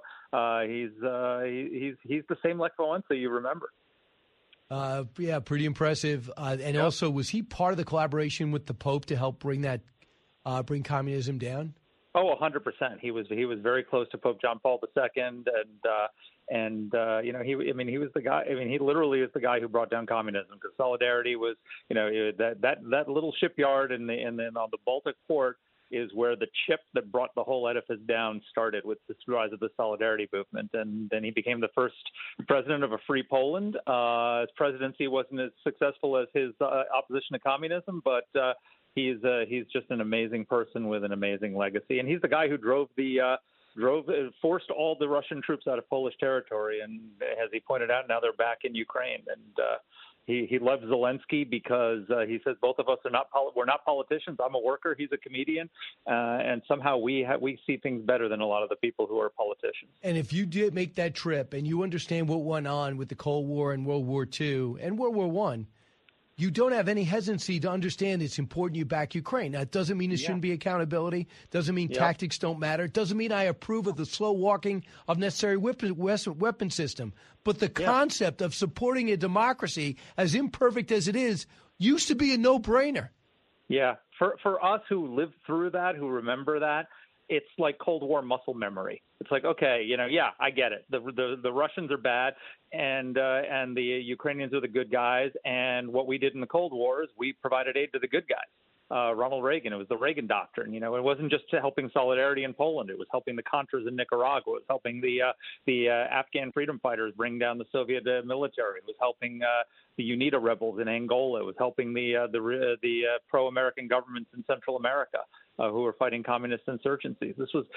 the same Lech Walesa you remember. Yeah, pretty impressive. And also, was he part of the collaboration with the Pope to help bring communism down? Oh, 100%. He was very close to Pope John Paul II, and he was the guy. I mean, he literally is the guy who brought down communism, because Solidarity was, that little shipyard on the Baltic port is where the chip that brought the whole edifice down started, with the rise of the Solidarity movement. And then he became the first president of a free Poland. His presidency wasn't as successful as his opposition to communism, but he's just an amazing person with an amazing legacy. And he's the guy who forced all the Russian troops out of Polish territory. And as he pointed out, now they're back in Ukraine. And he loves Zelensky because he says both of us we're not politicians. I'm a worker. He's a comedian. And somehow we see things better than a lot of the people who are politicians. And if you did make that trip and you understand what went on with the Cold War and World War II and World War I, you don't have any hesitancy to understand it's important you back Ukraine. Now, it doesn't mean there shouldn't be accountability. Doesn't mean tactics don't matter. It doesn't mean I approve of the slow walking of necessary weapon system. But the concept of supporting a democracy, as imperfect as it is, used to be a no-brainer. Yeah. For us who lived through that, who remember that, it's like Cold War muscle memory. It's like, okay, I get it. The Russians are bad, and the Ukrainians are the good guys. And what we did in the Cold War is we provided aid to the good guys. Ronald Reagan, it was the Reagan Doctrine. It wasn't just helping Solidarity in Poland. It was helping the Contras in Nicaragua. It was helping the Afghan freedom fighters bring down the Soviet military. It was helping the UNITA rebels in Angola. It was helping the pro-American governments in Central America who were fighting communist insurgencies.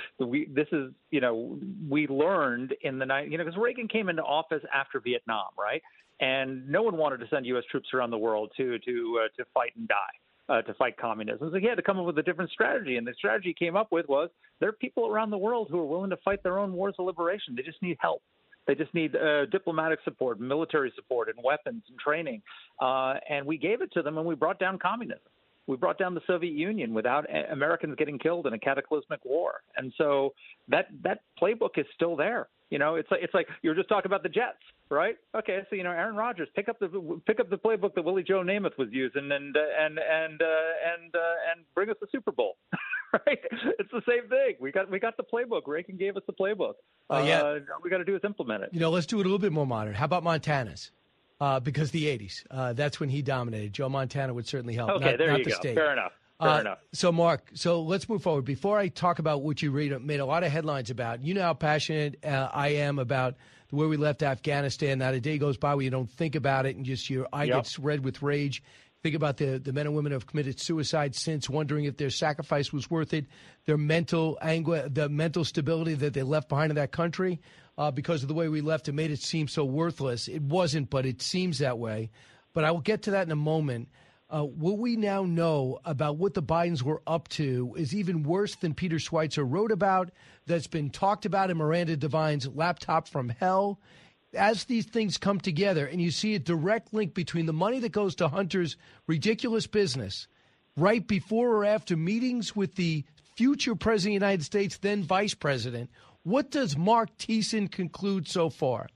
We learned in the night, because Reagan came into office after Vietnam, right? And no one wanted to send U.S. troops around the world to fight and die. To fight communism. So he had to come up with a different strategy. And the strategy he came up with was there are people around the world who are willing to fight their own wars of liberation. They just need help. They just need diplomatic support, military support, and weapons and training. And we gave it to them, and we brought down communism. We brought down the Soviet Union without Americans getting killed in a cataclysmic war. And so that playbook is still there. It's like you were just talking about the Jets, right? Okay, so Aaron Rodgers, pick up the playbook that Willie Joe Namath was using, and bring us the Super Bowl, right? It's the same thing. We got the playbook. Reagan gave us the playbook. All we got to do is implement it. Let's do it a little bit more modern. How about Montana's? Because the 80s, that's when he dominated. Joe Montana would certainly help. Okay, there not you the go. state. Fair enough. Fair enough. So, Mark, let's move forward. Before I talk about what you made a lot of headlines about, you know how passionate I am about the way we left Afghanistan. Not a day goes by where you don't think about it and just your eye gets red with rage. Think about the men and women who have committed suicide since, wondering if their sacrifice was worth it, their mental anguish, the mental stability that they left behind in that country because of the way we left. It made it seem so worthless. It wasn't, but it seems that way. But I will get to that in a moment. What we now know about what the Bidens were up to is even worse than Peter Schweizer wrote about, that's been talked about in Miranda Devine's Laptop from Hell. As these things come together and you see a direct link between the money that goes to Hunter's ridiculous business right before or after meetings with the future president of the United States, then vice president, what does Mark Thiessen conclude so far?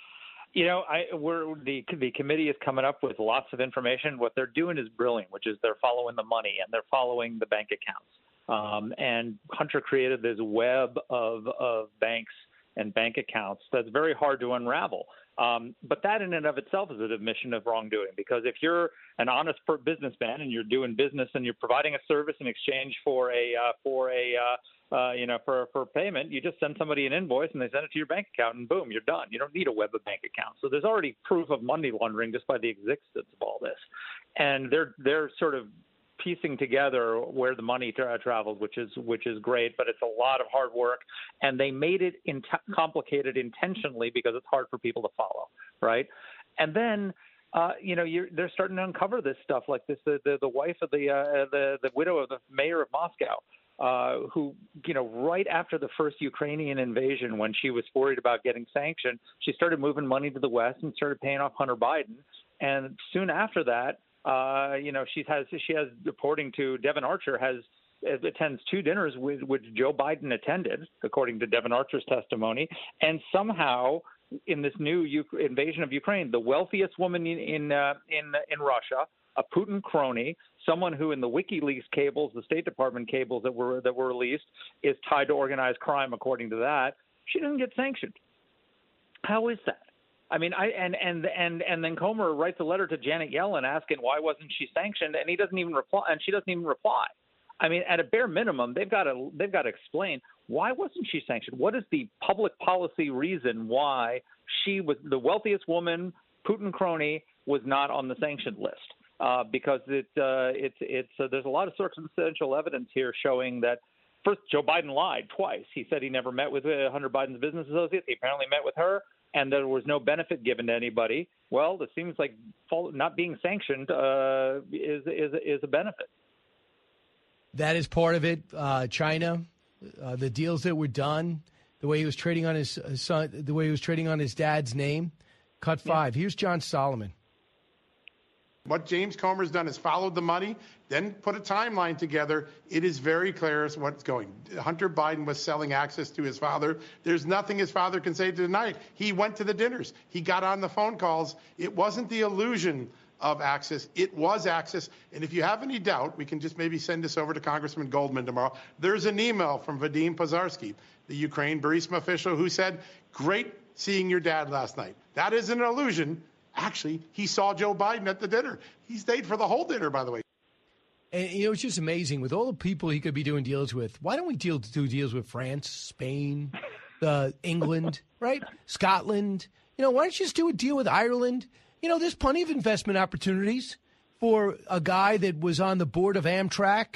The committee is coming up with lots of information. What they're doing is brilliant, which is they're following the money and they're following the bank accounts. And Hunter created this web of banks and bank accounts that's very hard to unravel. But that in and of itself is an admission of wrongdoing, because if you're an honest businessman and you're doing business and you're providing a service in exchange for payment, you just send somebody an invoice and they send it to your bank account and boom, you're done. You don't need a web of bank accounts. So there's already proof of money laundering just by the existence of all this. And they're sort of piecing together where the money travels, which is great, but it's a lot of hard work. And they made it complicated intentionally because it's hard for people to follow, right? And then they're starting to uncover this stuff like this. The wife of the widow of the mayor of Moscow, who, right after the first Ukrainian invasion, when she was worried about getting sanctioned, she started moving money to the West and started paying off Hunter Biden. And soon after that, she has, according to Devon Archer, attends 2 dinners which Joe Biden attended, according to Devon Archer's testimony, and somehow in this new invasion of Ukraine, the wealthiest woman in Russia, a Putin crony, someone who in the WikiLeaks cables, the State Department cables that were released, is tied to organized crime, according to that, she doesn't get sanctioned. How is that? I mean, and then Comer writes a letter to Janet Yellen asking why wasn't she sanctioned, and he doesn't even reply, and she doesn't even reply. I mean, at a bare minimum, they've got to explain why wasn't she sanctioned? What is the public policy reason why she was the wealthiest woman, Putin crony, was not on the sanctioned list? Because there's a lot of circumstantial evidence here showing that first, Joe Biden lied twice. He said he never met with Hunter Biden's business associates. He apparently met with her, and there was no benefit given to anybody. Well, it seems like not being sanctioned is a benefit. That is part of it. China, the deals that were done, the way he was trading on his son, the way he was trading on his dad's name, cut 5. Here's John Solomon. What James Comer's done is followed the money, then put a timeline together. It is very clear as what's going. Hunter Biden was selling access to his father. There's nothing his father can say to deny it. He went to the dinners. He got on the phone calls. It wasn't the illusion of access. It was access. And if you have any doubt, we can just maybe send this over to Congressman Goldman tomorrow. There's an email from Vadim Pozharsky, the Ukraine Burisma official, who said, great seeing your dad last night. That isn't an illusion. Actually, he saw Joe Biden at the dinner. He stayed for the whole dinner, by the way. And, it's just amazing. With all the people he could be doing deals with, why don't we do deals with France, Spain, England, right? Scotland? Why don't you just do a deal with Ireland? There's plenty of investment opportunities for a guy that was on the board of Amtrak,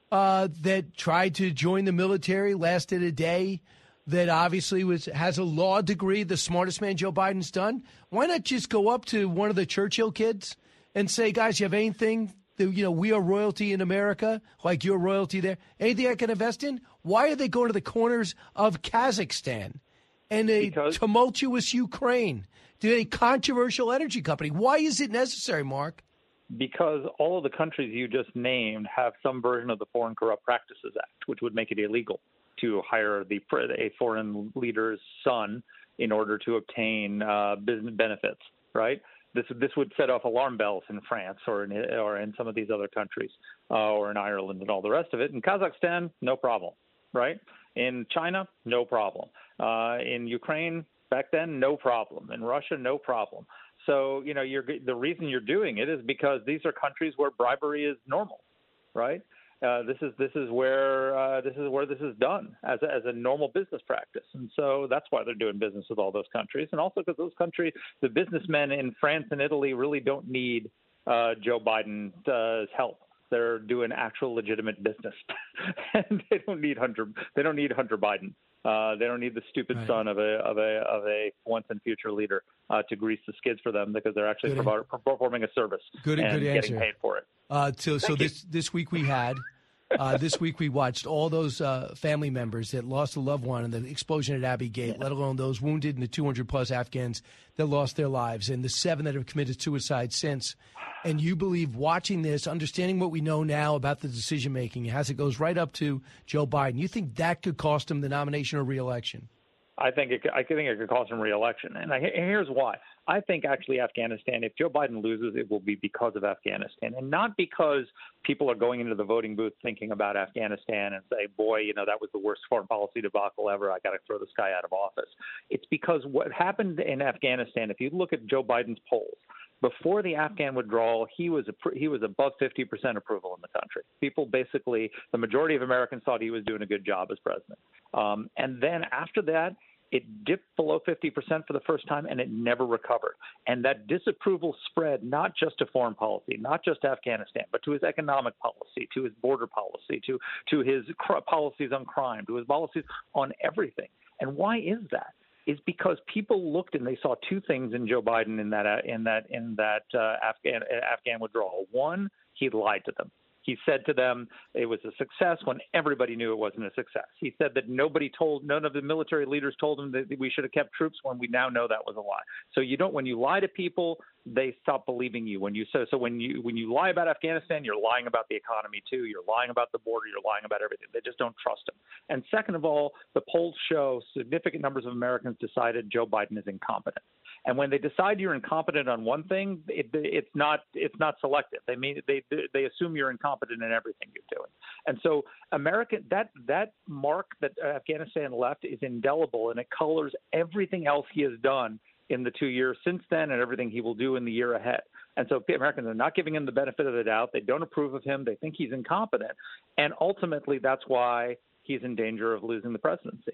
that tried to join the military, lasted a day, that obviously has a law degree, the smartest man Joe Biden's done. Why not just go up to one of the Churchill kids and say, guys, you have anything that, we are royalty in America, like you're royalty there, anything I can invest in? Why are they going to the corners of Kazakhstan and a tumultuous Ukraine? To a controversial energy company. Why is it necessary, Mark? Because all of the countries you just named have some version of the Foreign Corrupt Practices Act, which would make it illegal to hire a foreign leader's son in order to obtain business benefits, right? This would set off alarm bells in France or in some of these other countries, or in Ireland and all the rest of it. In Kazakhstan, no problem, right? In China, no problem. In Ukraine, back then, no problem. In Russia, no problem. So, the reason you're doing it is because these are countries where bribery is normal, right? This is where this is done as a normal business practice, and so that's why they're doing business with all those countries, and also because those countries, the businessmen in France and Italy, really don't need Joe Biden's help. They're doing actual legitimate business, and they don't need Hunter Biden. They don't need the stupid son of a once and future leader to grease the skids for them, because they're actually performing a service and getting paid for it. So this week we had. This week we watched all those family members that lost a loved one in the explosion at Abbey Gate, let alone those wounded and the 200-plus Afghans that lost their lives, and the 7 that have committed suicide since. And you believe, watching this, understanding what we know now about the decision-making as it goes right up to Joe Biden, you think that could cost him the nomination or re-election? I think it could cost him re-election, and here's why. I think actually Afghanistan, if Joe Biden loses, it will be because of Afghanistan, and not because people are going into the voting booth thinking about Afghanistan and say, boy, that was the worst foreign policy debacle ever. I got to throw this guy out of office. It's because what happened in Afghanistan, if you look at Joe Biden's polls, before the Afghan withdrawal, he was above 50% approval in the country. People basically, the majority of Americans thought he was doing a good job as president. And then after that, it dipped below 50% for the first time, and it never recovered. And that disapproval spread not just to foreign policy, not just Afghanistan, but to his economic policy, to his border policy, to his policies on crime, to his policies on everything. And why is that? is because people looked and they saw two things in Joe Biden in that Afghan withdrawal. One, he lied to them. He said to them it was a success when everybody knew it wasn't a success. He said that none of the military leaders told him that we should have kept troops when we now know that was a lie. So when you lie to people, they stop believing you. When you lie about Afghanistan, you're lying about the economy too. You're lying about the border. You're lying about everything. They just don't trust him. And second of all, the polls show significant numbers of Americans decided Joe Biden is incompetent. And when they decide you're incompetent on one thing, it's not selective. They assume you're incompetent in everything you're doing. And so that mark that Afghanistan left is indelible, and it colors everything else he has done in the 2 years since then and everything he will do in the year ahead. And so Americans are not giving him the benefit of the doubt. They don't approve of him. They think he's incompetent. And ultimately, that's why he's in danger of losing the presidency.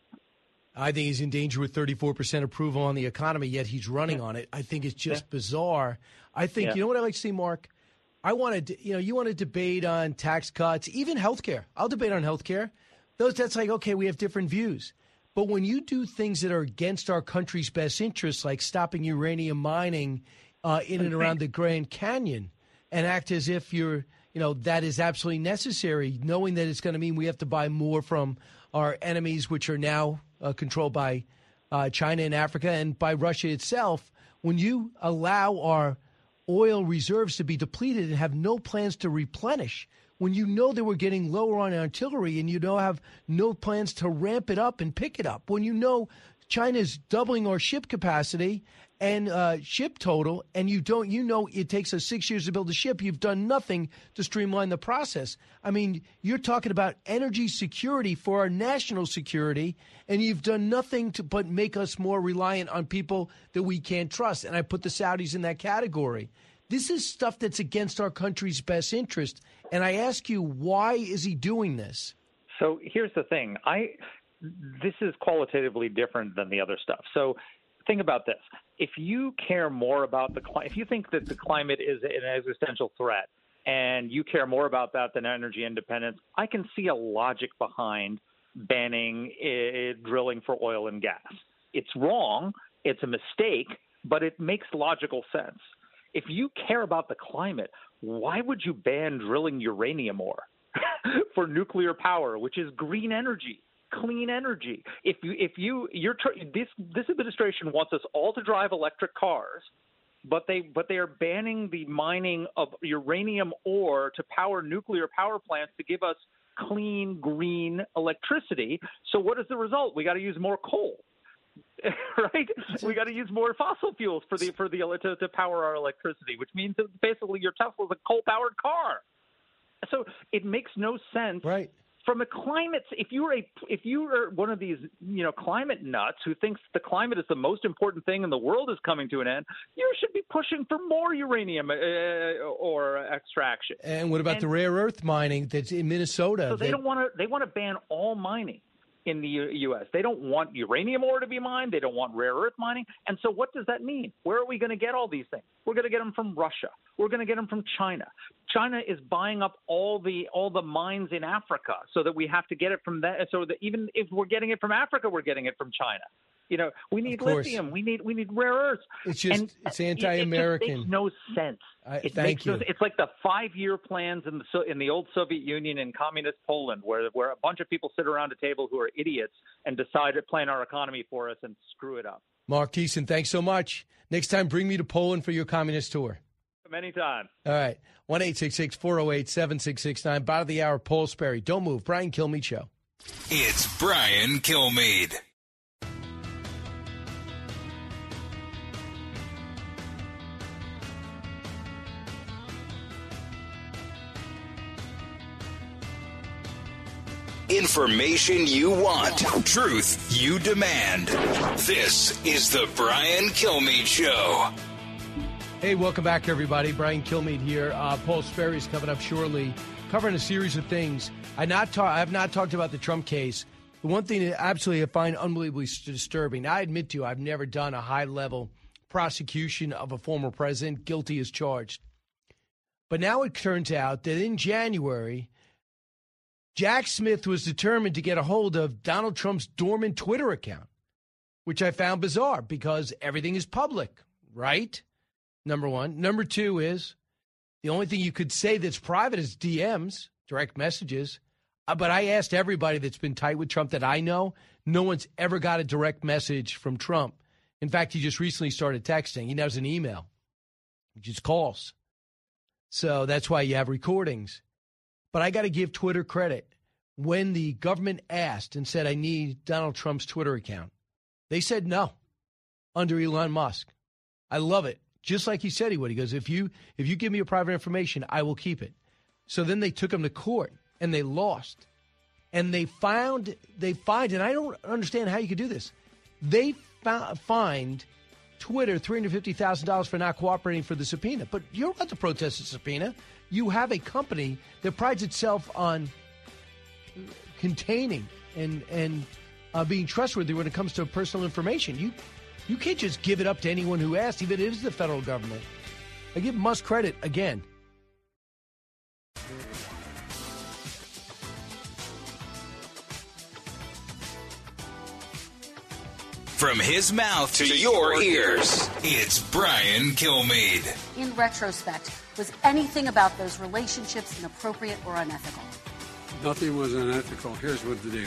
I think he's in danger with 34% approval on the economy, yet he's running on it. I think it's just bizarre. I think, you know what I like to see, Mark? I want to, you want to debate on tax cuts, even health care. I'll debate on health care. That's like, okay, we have different views. But when you do things that are against our country's best interests, like stopping uranium mining in and around the Grand Canyon, and act as if that is absolutely necessary, knowing that it's going to mean we have to buy more from our enemies, which are now controlled by China and Africa and by Russia itself, when you allow our oil reserves to be depleted and have no plans to replenish, when you know that we're getting lower on artillery and you don't have no plans to ramp it up and pick it up, when you know China's doubling our ship capacity and ship total, and it takes us 6 years to build a ship, you've done nothing to streamline the process. I mean, you're talking about energy security for our national security, and you've done nothing but make us more reliant on people that we can't trust. And I put the Saudis in that category. This is stuff that's against our country's best interest. And I ask you, why is he doing this? So here's the thing. This is qualitatively different than the other stuff. So think about this. If you care more about if you think that the climate is an existential threat and you care more about that than energy independence, I can see a logic behind banning drilling for oil and gas. It's wrong. It's a mistake, but it makes logical sense. If you care about the climate, why would you ban drilling uranium ore for nuclear power, which is green energy? Clean energy. This administration wants us all to drive electric cars, but they are banning the mining of uranium ore to power nuclear power plants to give us clean green electricity. So what is the result? We got to use more coal, right? We got to use more fossil fuels to power our electricity, which means that basically your Tesla is a coal-powered car. So it makes no sense. Right. From a climate, if you are one of these, climate nuts who thinks the climate is the most important thing and the world is coming to an end, you should be pushing for more uranium or extraction. And what about the rare earth mining that's in Minnesota? So they want to ban all mining in the U.S. They don't want uranium ore to be mined. They don't want rare earth mining. And so what does that mean? Where are we going to get all these things? We're going to get them from Russia. We're going to get them from China. China is buying up all the mines in Africa so that we have to get it from that. So that even if we're getting it from Africa, we're getting it from China. We need lithium. We need rare earths. It's anti-American. It makes no sense. Thank you. It's like the 5-year plans in the old Soviet Union and communist Poland, where a bunch of people sit around a table who are idiots and decide to plan our economy for us and screw it up. Mark Thiessen, thanks so much. Next time, bring me to Poland for your communist tour. Anytime. All right. 1-866-408-7669. Bottom of the hour, Paul Sperry. Don't move. Brian Kilmeade Show. It's Brian Kilmeade. Information you want. Truth you demand. This is the Brian Kilmeade Show. Hey, welcome back, everybody. Brian Kilmeade here. Paul Sperry is coming up shortly, covering a series of things. I have not talked about the Trump case. The one thing that absolutely I find unbelievably disturbing, I admit to you, I've never done a high-level prosecution of a former president guilty as charged. But now it turns out that in January, Jack Smith was determined to get a hold of Donald Trump's dormant Twitter account. which I found bizarre because everything is public, right? Number one. Number two is the only thing you could say that's private is DMs, direct messages. But I asked everybody that's been tight with Trump that I know. No one's ever got a direct message from Trump. In fact, he just recently started texting. He now has an email, which is calls. So that's why you have recordings. But I got to give Twitter credit. When the government asked and said, I need Donald Trump's Twitter account, they said no under Elon Musk. I love it. Just like he said he would. He goes, if you give me your private information, I will keep it. So then they took him to court. And they lost. And they fined, and I don't understand how you could do this. They fined Twitter $350,000 for not cooperating for the subpoena. But you're allowed to protest a subpoena. You have a company that prides itself on containing and being trustworthy when it comes to personal information. You can't just give it up to anyone who asks, even if it is the federal government. I give Musk credit again. From his mouth to your ears, it's Brian Kilmeade. In retrospect, was anything about those relationships inappropriate or unethical? Nothing was unethical. Here's what the deal.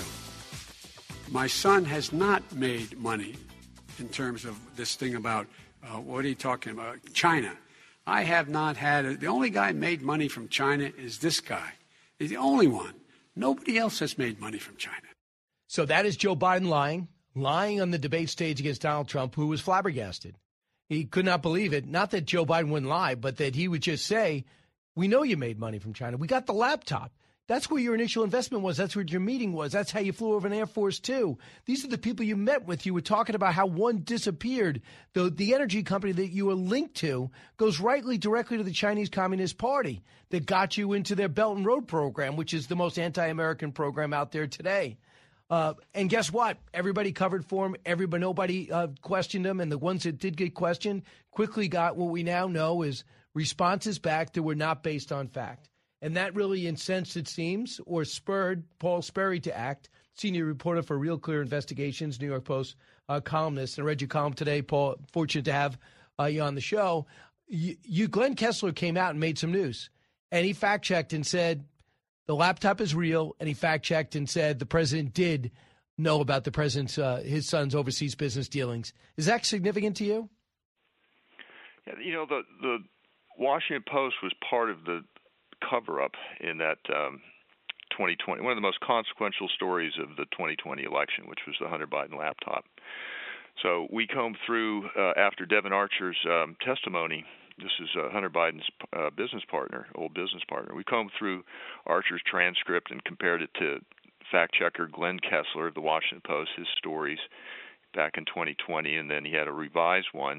My son has not made money in terms of this thing about, what are you talking about? China. I have not had the only guy made money from China is this guy. He's the only one. Nobody else has made money from China. So that is Joe Biden lying on the debate stage against Donald Trump, who was flabbergasted. He could not believe it. Not that Joe Biden wouldn't lie, but that he would just say, we know you made money from China. We got the laptop. That's where your initial investment was. That's where your meeting was. That's how you flew over an Air Force Two. These are the people you met with. You were talking about how one disappeared. The energy company that you were linked to goes directly to the Chinese Communist Party that got you into their Belt and Road program, which is the most anti-American program out there today. And guess what? Everybody covered for him. Nobody questioned him. And the ones that did get questioned quickly got what we now know is responses back that were not based on fact. And that really incensed, it seems, or spurred Paul Sperry to act, senior reporter for Real Clear Investigations, New York Post columnist. And I read your column today, Paul. Fortunate to have you on the show. Glenn Kessler came out and made some news. And he fact-checked and said, the laptop is real, and he fact-checked and said the president did know about the president's, his son's overseas business dealings. Is that significant to you? Yeah, the Washington Post was part of the cover-up in that 2020, one of the most consequential stories of the 2020 election, which was the Hunter Biden laptop. So we combed through, after Devin Archer's testimony. This is Hunter Biden's old business partner. We combed through Archer's transcript and compared it to fact-checker Glenn Kessler of the Washington Post, his stories back in 2020, and then he had a revised one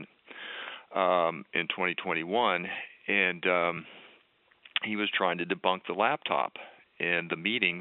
in 2021, and he was trying to debunk the laptop and the meetings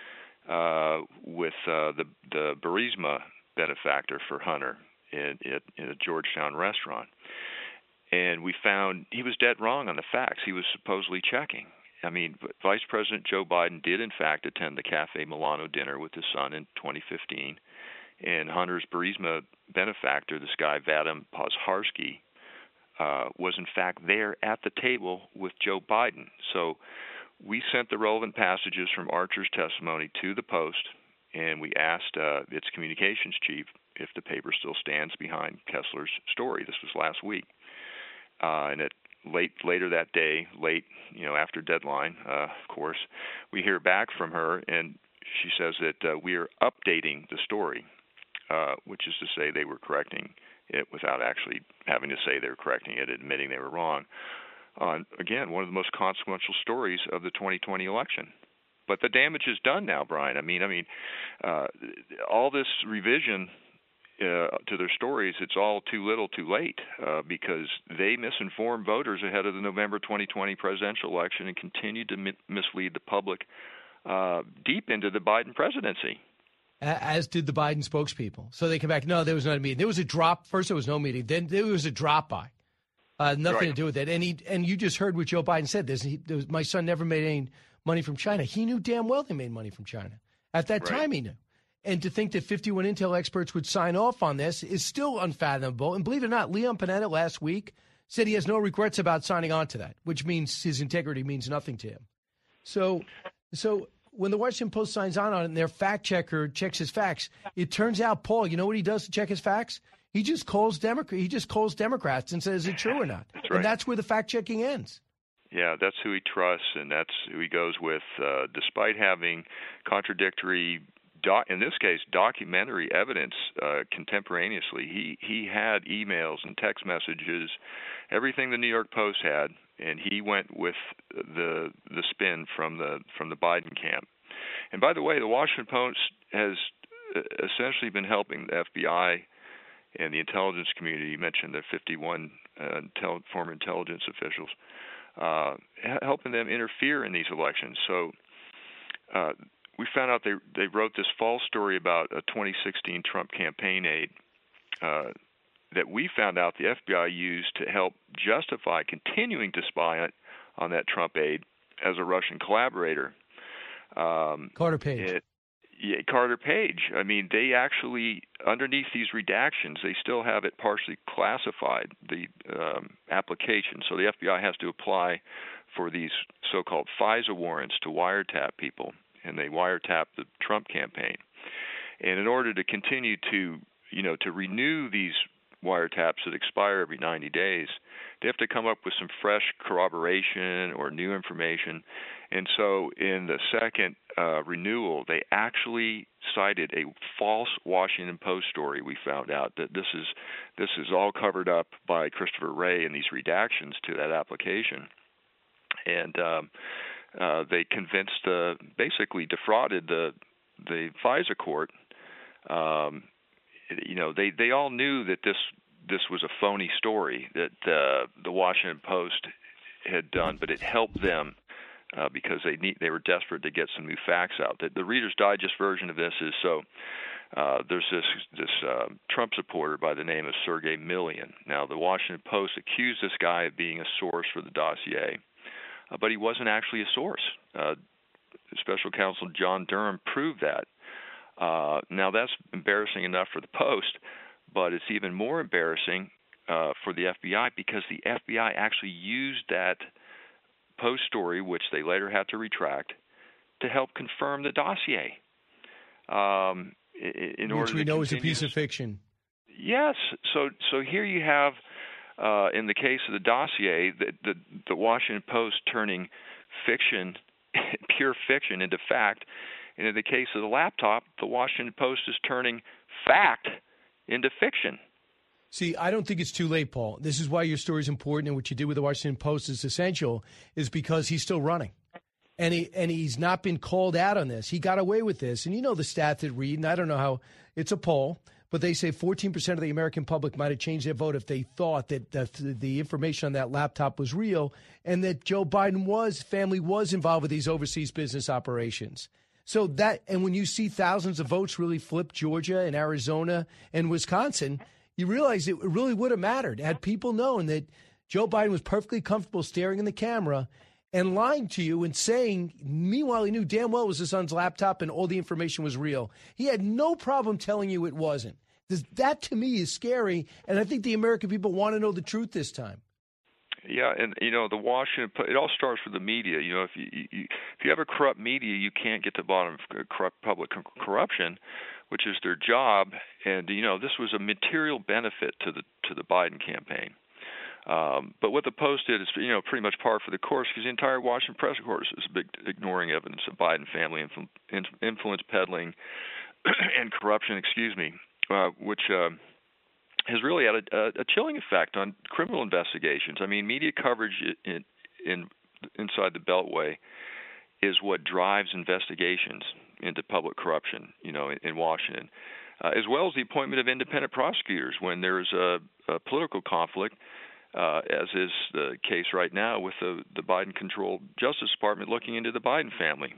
with the Burisma benefactor for Hunter in a Georgetown restaurant. And we found he was dead wrong on the facts he was supposedly checking. I mean, Vice President Joe Biden did, in fact, attend the Cafe Milano dinner with his son in 2015. And Hunter's Burisma benefactor, this guy Vadim Pozharsky, was, in fact, there at the table with Joe Biden. So we sent the relevant passages from Archer's testimony to the Post, and we asked its communications chief if the paper still stands behind Kessler's story. This was last week. And later that day, after deadline, of course, we hear back from her, and she says that we are updating the story, which is to say they were correcting it without actually having to say they were correcting it, admitting they were wrong. Again, one of the most consequential stories of the 2020 election. But the damage is done now, Brian. I mean, all this revision to their stories, it's all too little too late because they misinformed voters ahead of the November 2020 presidential election and continued to mislead the public deep into the Biden presidency. As did the Biden spokespeople. So they come back, no, there was not a meeting. There was a drop. First, there was no meeting. Then there was a drop-by. Nothing to do with that. And you just heard what Joe Biden said. My son never made any money from China. He knew damn well they made money from China. At that time, he knew. And to think that 51 intel experts would sign off on this is still unfathomable. And believe it or not, Leon Panetta last week said he has no regrets about signing on to that, which means his integrity means nothing to him. So when the Washington Post signs on it and their fact checker checks his facts, it turns out, Paul, you know what he does to check his facts? He just calls Democrats and says, is it true or not? That's right. And that's where the fact checking ends. Yeah, that's who he trusts, and that's who he goes with, despite having contradictory, in this case, documentary evidence contemporaneously. He had emails and text messages, everything the New York Post had, and he went with the spin from the Biden camp. And by the way, the Washington Post has essentially been helping the FBI and the intelligence community. You mentioned the 51 former intelligence officials, helping them interfere in these elections. So we found out they wrote this false story about a 2016 Trump campaign aide that we found out the FBI used to help justify continuing to spy on that Trump aide as a Russian collaborator. Carter Page. Carter Page. I mean, they actually, underneath these redactions, they still have it partially classified, the application. So the FBI has to apply for these so-called FISA warrants to wiretap people, and they wiretap the Trump campaign. And in order to continue to renew these wiretaps that expire every 90 days, they have to come up with some fresh corroboration or new information. And so in the second renewal, they actually cited a false Washington Post story. We found out that this is all covered up by Christopher Wray in these redactions to that application. And they basically defrauded the FISA court. They all knew that this was a phony story that the Washington Post had done, but it helped them because they were desperate to get some new facts out. The Reader's Digest version of this is there's this Trump supporter by the name of Sergei Millian. Now, the Washington Post accused this guy of being a source for the dossier, but he wasn't actually a source. Special Counsel John Durham proved that. Now, that's embarrassing enough for the Post, but it's even more embarrassing for the FBI because the FBI actually used that Post story, which they later had to retract, to help confirm the dossier. Which we know is a piece of fiction. Yes. So here you have, in the case of the dossier, the Washington Post turning fiction, pure fiction, into fact. And in the case of the laptop, the Washington Post is turning fact into fiction. See, I don't think it's too late, Paul. This is why your story is important, and what you did with the Washington Post is essential, is because he's still running. And he's not been called out on this. He got away with this. And you know the stat that read, and I don't know how, it's a poll, but they say 14% of the American public might have changed their vote if they thought that the information on that laptop was real and that Joe Biden family was involved with these overseas business operations. So that, and when you see thousands of votes really flip Georgia and Arizona and Wisconsin, you realize it really would have mattered had people known that Joe Biden was perfectly comfortable staring in the camera and lying to you and saying, meanwhile, he knew damn well it was his son's laptop and all the information was real. He had no problem telling you it wasn't. That, to me, is scary, and I think the American people want to know the truth this time. Yeah, and the Washington Post, it all starts with the media. If you have a corrupt media, you can't get to the bottom of public corruption, which is their job. And this was a material benefit to the Biden campaign. But what the Post did is pretty much par for the course, because the entire Washington press corps is ignoring evidence of Biden family influence peddling and corruption. Which has really had a chilling effect on criminal investigations. I mean, media coverage inside the Beltway is what drives investigations into public corruption, in Washington, as well as the appointment of independent prosecutors when there's a political conflict, as is the case right now with the Biden-controlled Justice Department looking into the Biden family.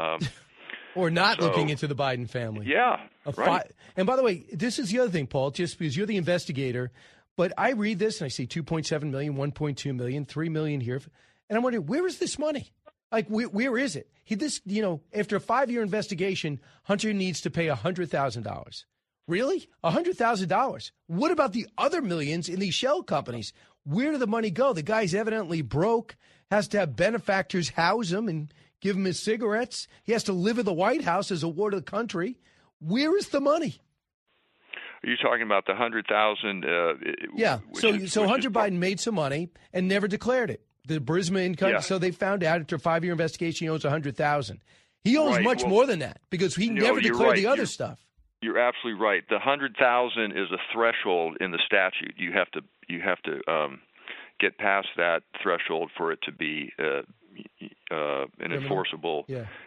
Or not looking into the Biden family. Yeah, right. And by the way, this is the other thing, Paul, just because you're the investigator, but I read this and I see 2.7 million, 1.2 million, 3 million here. And I'm wondering, where is this money? Like, where is it? After a 5-year investigation, Hunter needs to pay $100,000. Really? $100,000? What about the other millions in these shell companies? Where did the money go? The guy's evidently broke, has to have benefactors house him and give him his cigarettes. He has to live in the White House as a ward of the country. Where is the money? Are you talking about the 100,000? Yeah. So Hunter Biden made some money and never declared it. The Burisma income. Yeah. So they found out after a 5-year investigation he owes $100,000. He owes much more than that because he never declared the other stuff. You're absolutely right. The 100,000 is a threshold in the statute. You have to get past that threshold for it to be an enforceable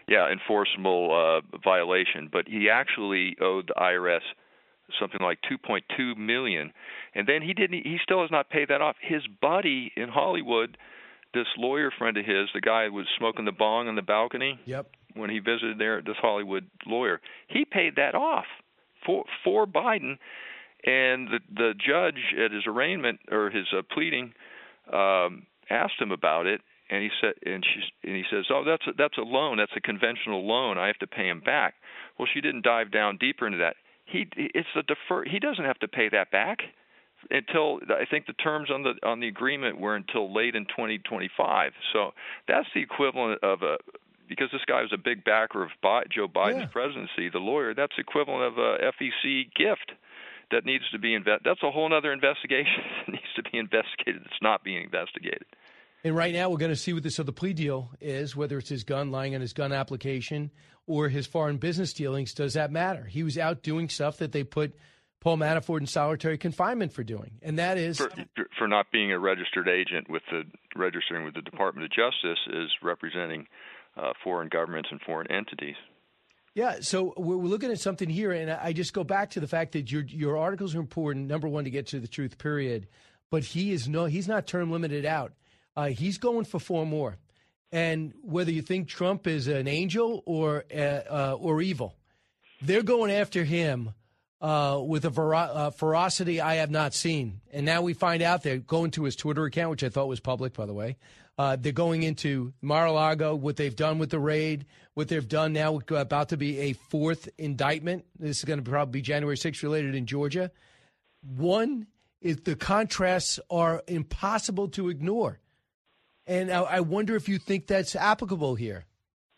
violation. But he actually owed the IRS something like $2.2 million, and then he still has not paid that off. His buddy in Hollywood, this lawyer friend of his, the guy who was smoking the bong on the balcony when he visited there, this Hollywood lawyer, he paid that off for Biden, and the judge at his arraignment or his pleading asked him about it, and he says, "Oh, that's a loan. That's a conventional loan. I have to pay him back." Well, she didn't dive down deeper into that. He doesn't have to pay that back until, I think the terms on the agreement were until late in 2025. So that's the equivalent of because this guy was a big backer of Joe Biden's presidency, the lawyer, that's the equivalent of a FEC gift that needs to be that's a whole other investigation that needs to be investigated. It's not being investigated. And right now we're going to see what the plea deal is, whether it's his gun, lying on his gun application, or his foreign business dealings. Does that matter? He was out doing stuff that they put Paul Manafort in solitary confinement for doing, and that is for not being a registered agent registering with the Department of Justice is representing foreign governments and foreign entities. Yeah, so we're looking at something here, and I just go back to the fact that your articles are important. Number one, to get to the truth, period. But he's not term limited out. He's going for 4 more. And whether you think Trump is an angel or evil, they're going after him with a ferocity I have not seen. And now we find out they're going to his Twitter account, which I thought was public, by the way. They're going into Mar-a-Lago, what they've done with the raid, what they've done now, about to be a 4th indictment. This is going to probably be January 6th related in Georgia. One is the contrasts are impossible to ignore. And I wonder if you think that's applicable here.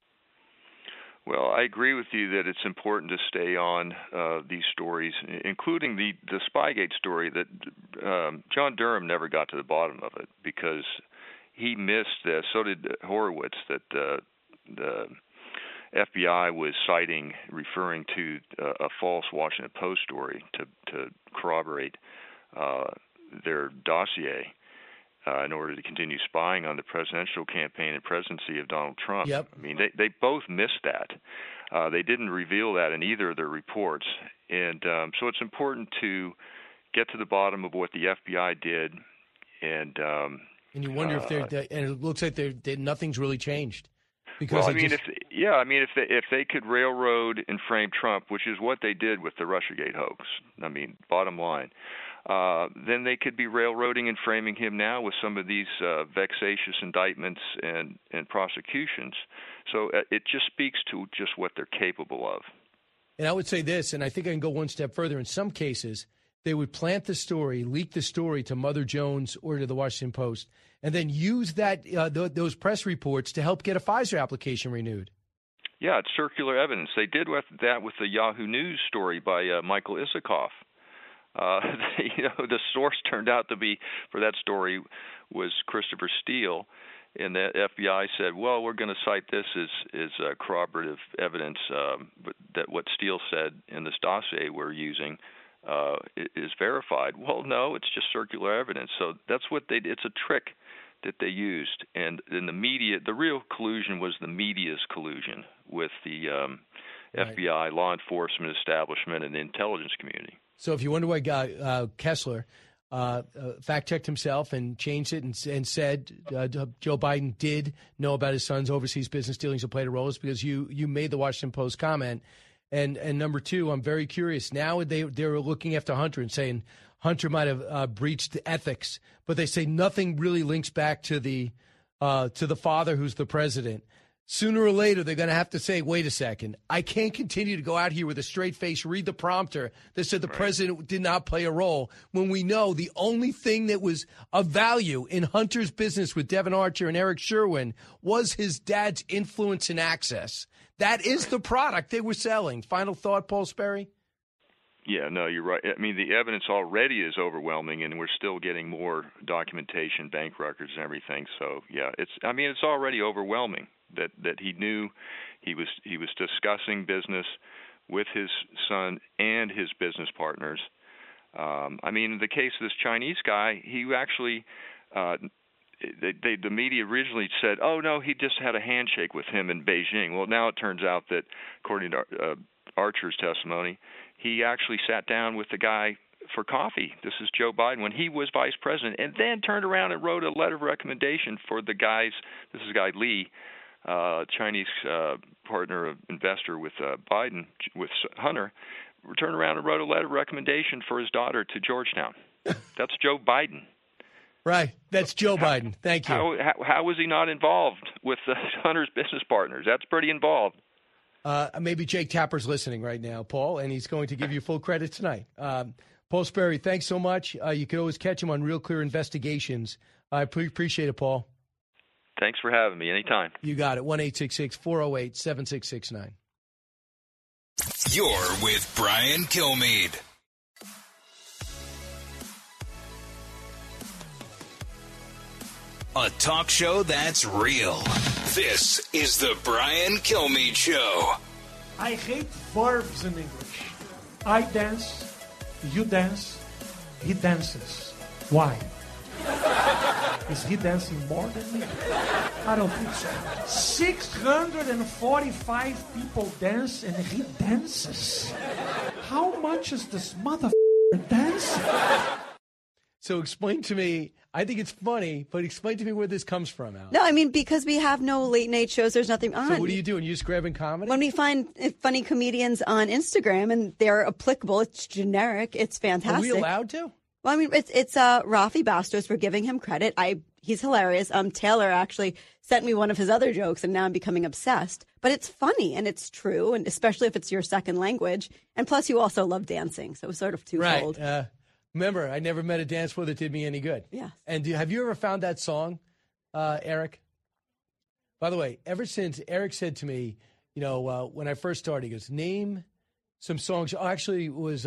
Well, I agree with you that it's important to stay on these stories, including the Spygate story that John Durham never got to the bottom of it because he missed this. So did Horowitz, that the FBI was citing, referring to a false Washington Post story to corroborate their dossier. In order to continue spying on the presidential campaign and presidency of Donald Trump. Yep. I mean, they both missed that. They didn't reveal that in either of their reports. And so it's important to get to the bottom of what the FBI did. And you wonder if and it looks like nothing's really changed. Because if they could railroad and frame Trump, which is what they did with the Russiagate hoax, I mean, bottom line, then they could be railroading and framing him now with some of these vexatious indictments and prosecutions. So it just speaks to just what they're capable of. And I would say this, and I think I can go one step further. In some cases, they would plant the story, leak the story to Mother Jones or to the Washington Post, and then use that those press reports to help get a Pfizer application renewed. Yeah, it's circular evidence. They did that with the Yahoo News story by Michael Isikoff. The source turned out to be for that story was Christopher Steele, and the FBI said, "Well, we're going to cite this as corroborative evidence, but that what Steele said in this dossier we're using is verified." Well, no, it's just circular evidence. So that's what they did. It's a trick that they used, and in the media, the real collusion was the media's collusion with the FBI, law enforcement establishment, and the intelligence community. So if you wonder why Kessler fact-checked himself and changed it and said Joe Biden did know about his son's overseas business dealings and played a role, it's because you made the Washington Post comment. And number two, I'm very curious. Now they're looking after Hunter and saying Hunter might have breached ethics, but they say nothing really links back to the father who's the president. Sooner or later, they're going to have to say, wait a second, I can't continue to go out here with a straight face, read the prompter that said the president did not play a role, when we know the only thing that was of value in Hunter's business with Devon Archer and Eric Sherwin was his dad's influence and access. That is the product they were selling. Final thought, Paul Sperry? Yeah, no, you're right. I mean, the evidence already is overwhelming, and we're still getting more documentation, bank records, and everything. So, yeah, it's already overwhelming that he knew he was discussing business with his son and his business partners. I mean, in the case of this Chinese guy, he actually the media originally said, oh, no, he just had a handshake with him in Beijing. Well, now it turns out that, according to Archer's testimony, he actually sat down with the guy for coffee. This is Joe Biden when he was vice president, and then turned around and wrote a letter of recommendation for the guys. This is guy Lee, Chinese partner, investor with Biden, with Hunter, turned around and wrote a letter of recommendation for his daughter to Georgetown. That's Joe Biden. Right. That's Joe Biden. Thank you. How was he not involved with Hunter's business partners? That's pretty involved. Maybe Jake Tapper's listening right now, Paul, and he's going to give you full credit tonight. Paul Sperry, thanks so much. You can always catch him on Real Clear Investigations. I appreciate it, Paul. Thanks for having me. Anytime. You got it. 1-866-408-7669. You're with Brian Kilmeade. A talk show that's real. This is the Brian Kilmeade Show. I hate verbs in English. I dance, you dance, he dances. Why? Is he dancing more than me? I don't think so. 645 people dance and he dances. How much is this motherfucker dancing? So explain to me, I think it's funny, but explain to me where this comes from, Al. No, I mean, because we have no late night shows, there's nothing on. So what are you doing? You just grabbing comedy? When we find funny comedians on Instagram and they're applicable, it's generic, it's fantastic. Are we allowed to? Well, I mean, it's Rafi Bastos for giving him credit. He's hilarious. Taylor actually sent me one of his other jokes, and now I'm becoming obsessed. But it's funny, and it's true, and especially if it's your second language. And plus, you also love dancing, so it's sort of twofold. Right. Remember, I never met a dance floor that did me any good. Yeah. And have you ever found that song, Eric? By the way, ever since Eric said to me, when I first started, he goes, name some songs. Oh, actually, it was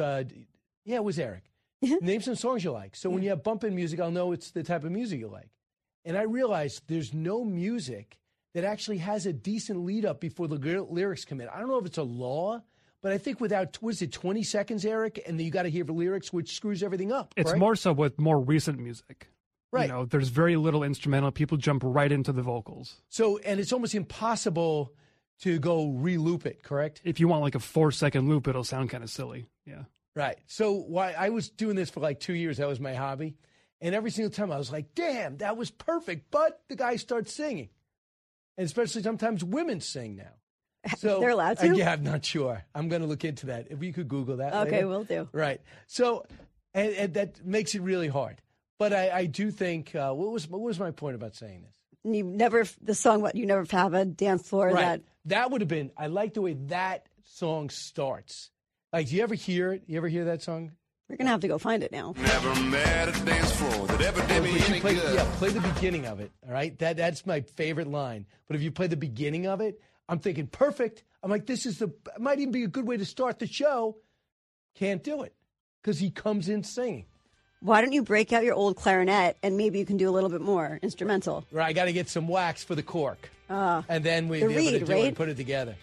Eric. Name some songs you like. So when you have bumping music, I'll know it's the type of music you like. And I realized there's no music that actually has a decent lead up before the lyrics come in. I don't know if it's a law, but I think without, 20 seconds, Eric, and then you got to hear the lyrics, which screws everything up. It's more so with more recent music. Right. There's very little instrumental. People jump right into the vocals. So, and it's almost impossible to go re-loop it, correct? If you want like a 4-second loop, it'll sound kind of silly. Yeah. Right. So I was doing this for like 2 years. That was my hobby. And every single time I was like, damn, that was perfect. But the guy starts singing. And especially sometimes women sing now. So they're allowed to? Yeah, I'm not sure. I'm going to look into that. If you could Google that. Okay, later. will do. Right. So, and that makes it really hard. But I do think, what was my point about saying this? You never have a dance floor right. That would have been, I like the way that song starts. Like, do you ever hear it? You ever hear that song? We're going to have to go find it now. Never met a dance floor that ever did me any good. Yeah, play the beginning of it, all right? That's my favorite line. But if you play the beginning of it, I'm thinking, perfect. I'm like, might even be a good way to start the show. Can't do it because he comes in singing. Why don't you break out your old clarinet and maybe you can do a little bit more instrumental? Right, I got to get some wax for the cork. And then we'll be able to do it and put it together.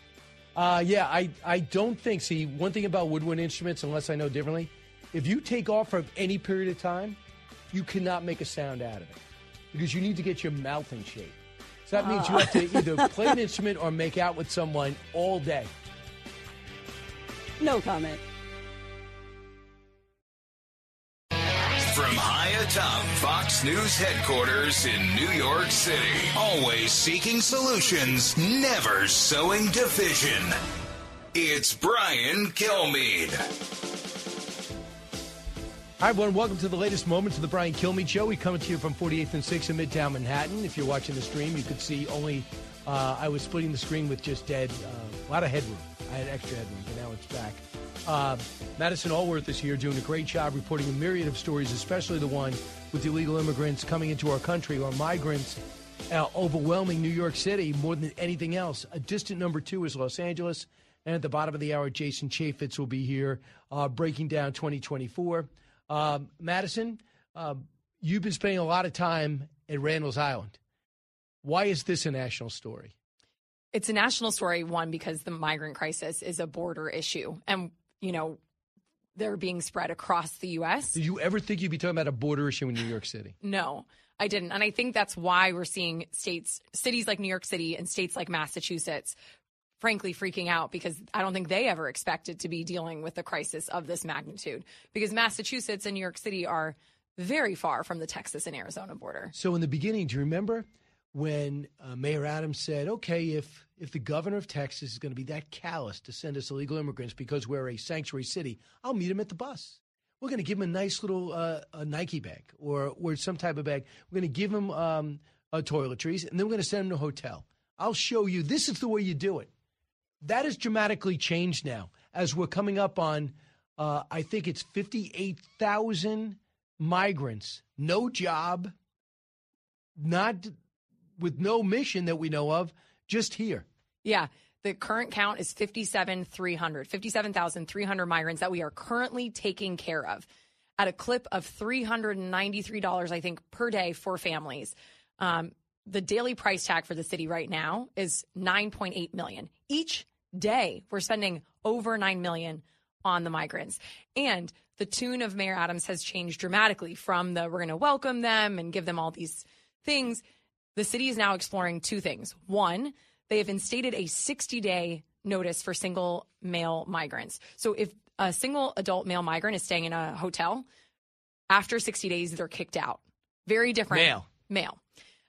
I don't think, see, one thing about woodwind instruments, unless I know differently, if you take off for any period of time, you cannot make a sound out of it because you need to get your mouth in shape. So that means you have to either play an instrument or make out with someone all day. No comment. From high atop Fox News headquarters in New York City, always seeking solutions, never sowing division. It's Brian Kilmeade. Hi, everyone. Welcome to the latest moments of the Brian Kilmeade Show. We come to you from 48th and 6th in Midtown Manhattan. If you're watching the stream, you could see only I was splitting the screen with just a lot of headroom. I had extra headroom, but now it's back. Madison Allworth is here doing a great job reporting a myriad of stories, especially the one with illegal immigrants coming into our country or migrants overwhelming New York City more than anything else. A distant number 2 is Los Angeles. And at the bottom of the hour, Jason Chaffetz will be here breaking down 2024. Madison, you've been spending a lot of time at Randall's Island. Why is this a national story? It's a national story, one, because the migrant crisis is a border issue. And, you know, they're being spread across the U.S. Did you ever think you'd be talking about a border issue in New York City? No, I didn't. And I think that's why we're seeing cities like New York City and states like Massachusetts, frankly, freaking out, because I don't think they ever expected to be dealing with a crisis of this magnitude, because Massachusetts and New York City are very far from the Texas and Arizona border. So in the beginning, do you remember when Mayor Adams said, okay, if the governor of Texas is going to be that callous to send us illegal immigrants because we're a sanctuary city, I'll meet him at the bus. We're going to give him a nice little a Nike bag or some type of bag. We're going to give him toiletries, and then we're going to send him to a hotel. I'll show you. This is the way you do it. That has dramatically changed now as we're coming up on, I think it's 58,000 migrants, no job, not with no mission that we know of, just here. Yeah. The current count is 57,300 migrants that we are currently taking care of at a clip of $393, I think, per day for families. The daily price tag for the city right now is $9.8 million. Each day, we're spending over $9 million on the migrants. And the tune of Mayor Adams has changed dramatically from we're going to welcome them and give them all these things. The city is now exploring 2 things. One, they have instated a 60-day notice for single male migrants. So if a single adult male migrant is staying in a hotel, after 60 days, they're kicked out. Very different. Male.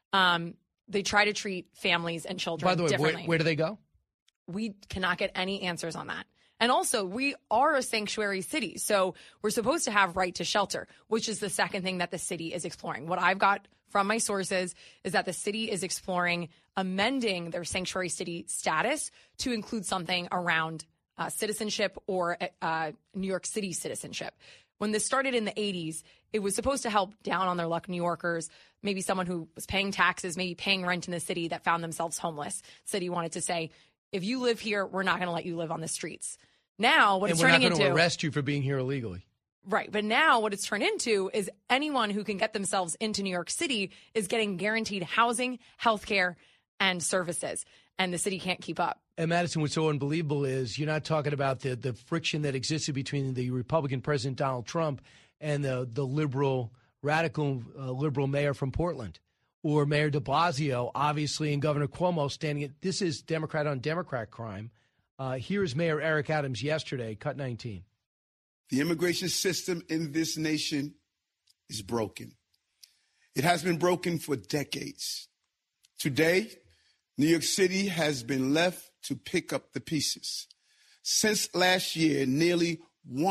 They try to treat families and children differently. By the way, where do they go? We cannot get any answers on that. And also, we are a sanctuary city, so we're supposed to have right to shelter, which is the second thing that the city is exploring. What I've got from my sources is that the city is exploring amending their sanctuary city status to include something around citizenship or New York City citizenship. When this started in the 80s, it was supposed to help down on their luck New Yorkers, maybe someone who was paying taxes, maybe paying rent in the city that found themselves homeless. The city wanted to say, if you live here, we're not going to let you live on the streets. Now, what it's turning into... And we're not going to arrest you for being here illegally. Right. But now what it's turned into is anyone who can get themselves into New York City is getting guaranteed housing, health care, and services. And the city can't keep up. And Madison, what's so unbelievable is you're not talking about the friction that existed between the Republican President Donald Trump and the radical liberal mayor from Portland, or Mayor de Blasio, obviously, and Governor Cuomo standing at, this is Democrat on Democrat crime. Here's Mayor Eric Adams yesterday, cut 19. The immigration system in this nation is broken. It has been broken for decades. Today, New York City has been left to pick up the pieces. Since last year, nearly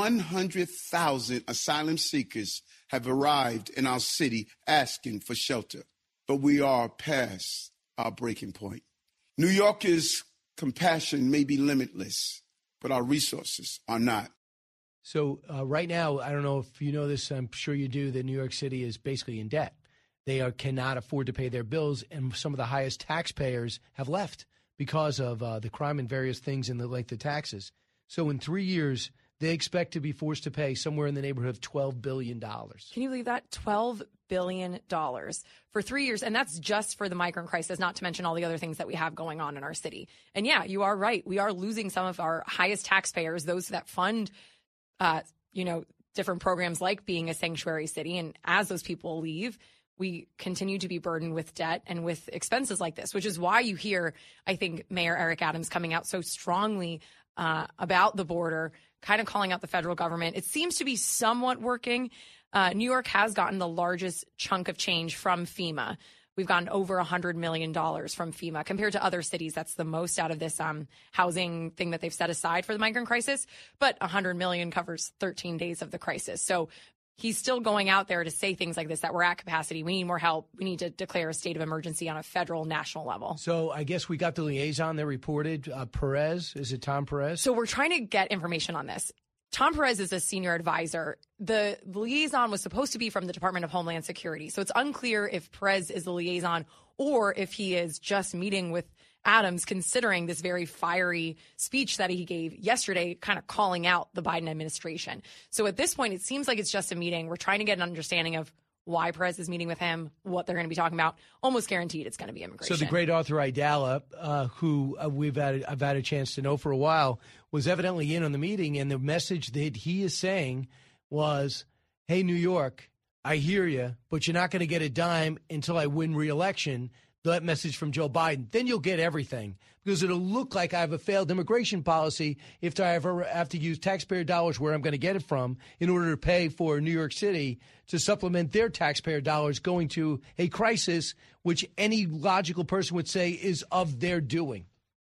100,000 asylum seekers have arrived in our city asking for shelter. But we are past our breaking point. New Yorkers' compassion may be limitless, but our resources are not. So right now, I don't know if you know this, I'm sure you do, that New York City is basically in debt. They cannot afford to pay their bills, and some of the highest taxpayers have left because of the crime and various things and the length of taxes. So in 3 years, they expect to be forced to pay somewhere in the neighborhood of $12 billion. Can you believe that? $12 billion for 3 years. And that's just for the migrant crisis, not to mention all the other things that we have going on in our city. And yeah, you are right. We are losing some of our highest taxpayers, those that fund, different programs like being a sanctuary city. And as those people leave, we continue to be burdened with debt and with expenses like this, which is why you hear, I think, Mayor Eric Adams coming out so strongly about the border, kind of calling out the federal government. It seems to be somewhat working. New York has gotten the largest chunk of change from FEMA. We've gotten over $100 million from FEMA compared to other cities. That's the most out of this housing thing that they've set aside for the migrant crisis. But $100 million covers 13 days of the crisis. So he's still going out there to say things like this, that we're at capacity. We need more help. We need to declare a state of emergency on a federal, national level. So I guess we got the liaison that reported, Perez. Is it Tom Perez? So we're trying to get information on this. Tom Perez is a senior advisor. The liaison was supposed to be from the Department of Homeland Security. So it's unclear if Perez is the liaison or if he is just meeting with Adams, considering this very fiery speech that he gave yesterday, kind of calling out the Biden administration. So at this point, it seems like it's just a meeting. We're trying to get an understanding of why Perez is meeting with him, what they're going to be talking about. Almost guaranteed it's going to be immigration. So the great Arthur Aidala, who I've had a chance to know for a while, was evidently in on the meeting, and the message that he is saying was, hey, New York, I hear you, but you're not going to get a dime until I win re-election. That message from Joe Biden. Then you'll get everything, because it'll look like I have a failed immigration policy if I ever have to use taxpayer dollars where I'm going to get it from in order to pay for New York City to supplement their taxpayer dollars going to a crisis which any logical person would say is of their doing.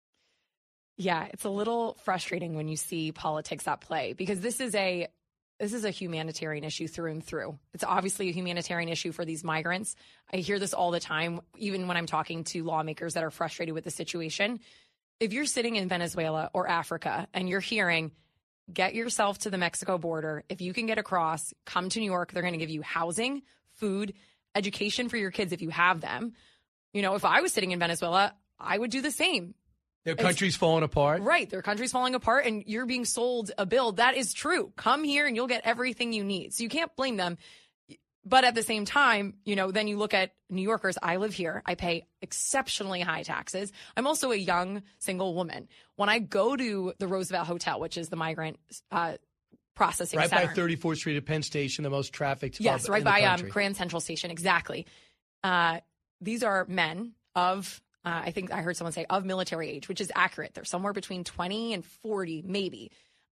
Yeah, it's a little frustrating when you see politics at play, because this is a humanitarian issue through and through. It's obviously a humanitarian issue for these migrants. I hear this all the time, even when I'm talking to lawmakers that are frustrated with the situation. If you're sitting in Venezuela or Africa and you're hearing, get yourself to the Mexico border. If you can get across, come to New York. They're going to give you housing, food, education for your kids if you have them. You know, if I was sitting in Venezuela, I would do the same. Their country's falling apart. Right. Their country's falling apart, and you're being sold a bill. That is true. Come here and you'll get everything you need. So you can't blame them. But at the same time, you know, then you look at New Yorkers. I live here. I pay exceptionally high taxes. I'm also a young single woman. When I go to the Roosevelt Hotel, which is the migrant processing right center. By 34th Street at Penn Station, the most trafficked yes, hub right in the by country. Grand Central Station. Exactly. These are men of I think I heard someone say of military age, which is accurate. They're somewhere between 20 and 40, maybe.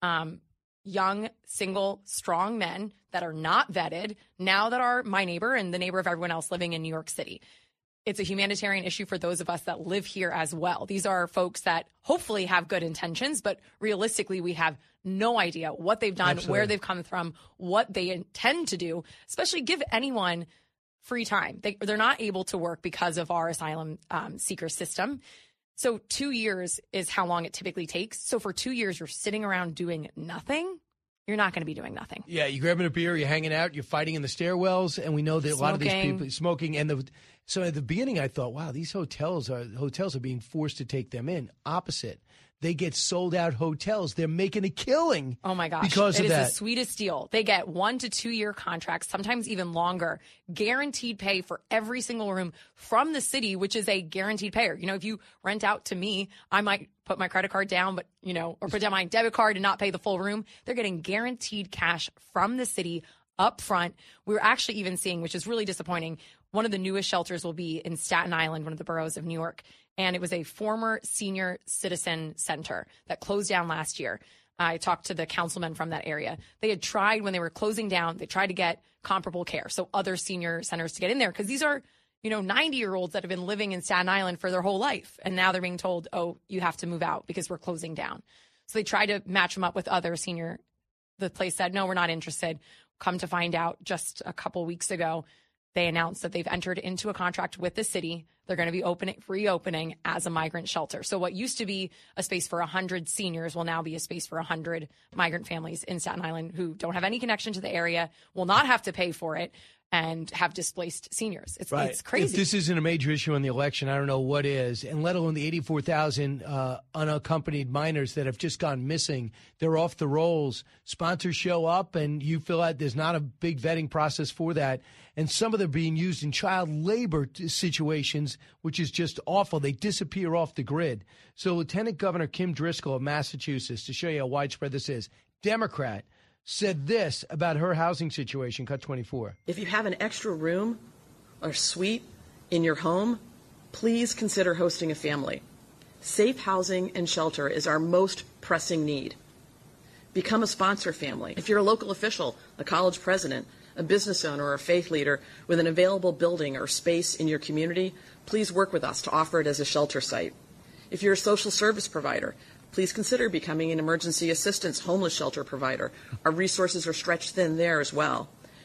Young, single, strong men that are not vetted, now that are my neighbor and the neighbor of everyone else living in New York City. It's a humanitarian issue for those of us that live here as well. These are folks that hopefully have good intentions, but realistically, we have no idea what they've done, Absolutely. where they've come from, what they intend to do, especially give anyone free time. They're not able to work because of our asylum seeker system. So 2 years is how long it typically takes. So for 2 years, you're sitting around doing nothing. You're not going to be doing nothing. Yeah, you're grabbing a beer, you're hanging out, you're fighting in the stairwells, and we know that a lot of these people smoking. So at the beginning, I thought, wow, these hotels are being forced to take them in. Opposite. They get sold out hotels. They're making a killing. Oh, my gosh. Because of that. It is the sweetest deal. They get 1 to 2 year contracts, sometimes even longer, guaranteed pay for every single room from the city, which is a guaranteed payer. You know, if you rent out to me, I might put my credit card down, but, you know, or put down my debit card and not pay the full room. They're getting guaranteed cash from the city up front. We're actually even seeing, which is really disappointing, one of the newest shelters will be in Staten Island, one of the boroughs of New York. And it was a former senior citizen center that closed down last year. I talked to the councilman from that area. They had tried, when they were closing down, they tried to get comparable care, so other senior centers to get in there, because these are, you know, 90-year-olds that have been living in Staten Island for their whole life. And now they're being told, oh, you have to move out because we're closing down. So they tried to match them up with other senior. The place said, no, we're not interested. Come to find out, just a couple weeks ago, they announced that they've entered into a contract with the city. They're going to be reopening as a migrant shelter. So what used to be a space for 100 seniors will now be a space for 100 migrant families in Staten Island who don't have any connection to the area, will not have to pay for it, and have displaced seniors. It's crazy. If this isn't a major issue in the election, I don't know what is, and let alone the 84,000 unaccompanied minors that have just gone missing. They're off the rolls. Sponsors show up, and you feel like there's not a big vetting process for that. And some of them are being used in child labor situations, which is just awful. They disappear off the grid. So Lieutenant Governor Kim Driscoll of Massachusetts, to show you how widespread this is, Democrat, said this about her housing situation, cut 24. If you have an extra room or suite in your home, please consider hosting a family. Safe housing and shelter is our most pressing need. Become a sponsor family. If you're a local official, a college president, a business owner, or a faith leader with an available building or space in your community, please work with us to offer it as a shelter site. If you're a social service provider, please consider becoming an emergency assistance homeless shelter provider. Our resources are stretched thin there as well.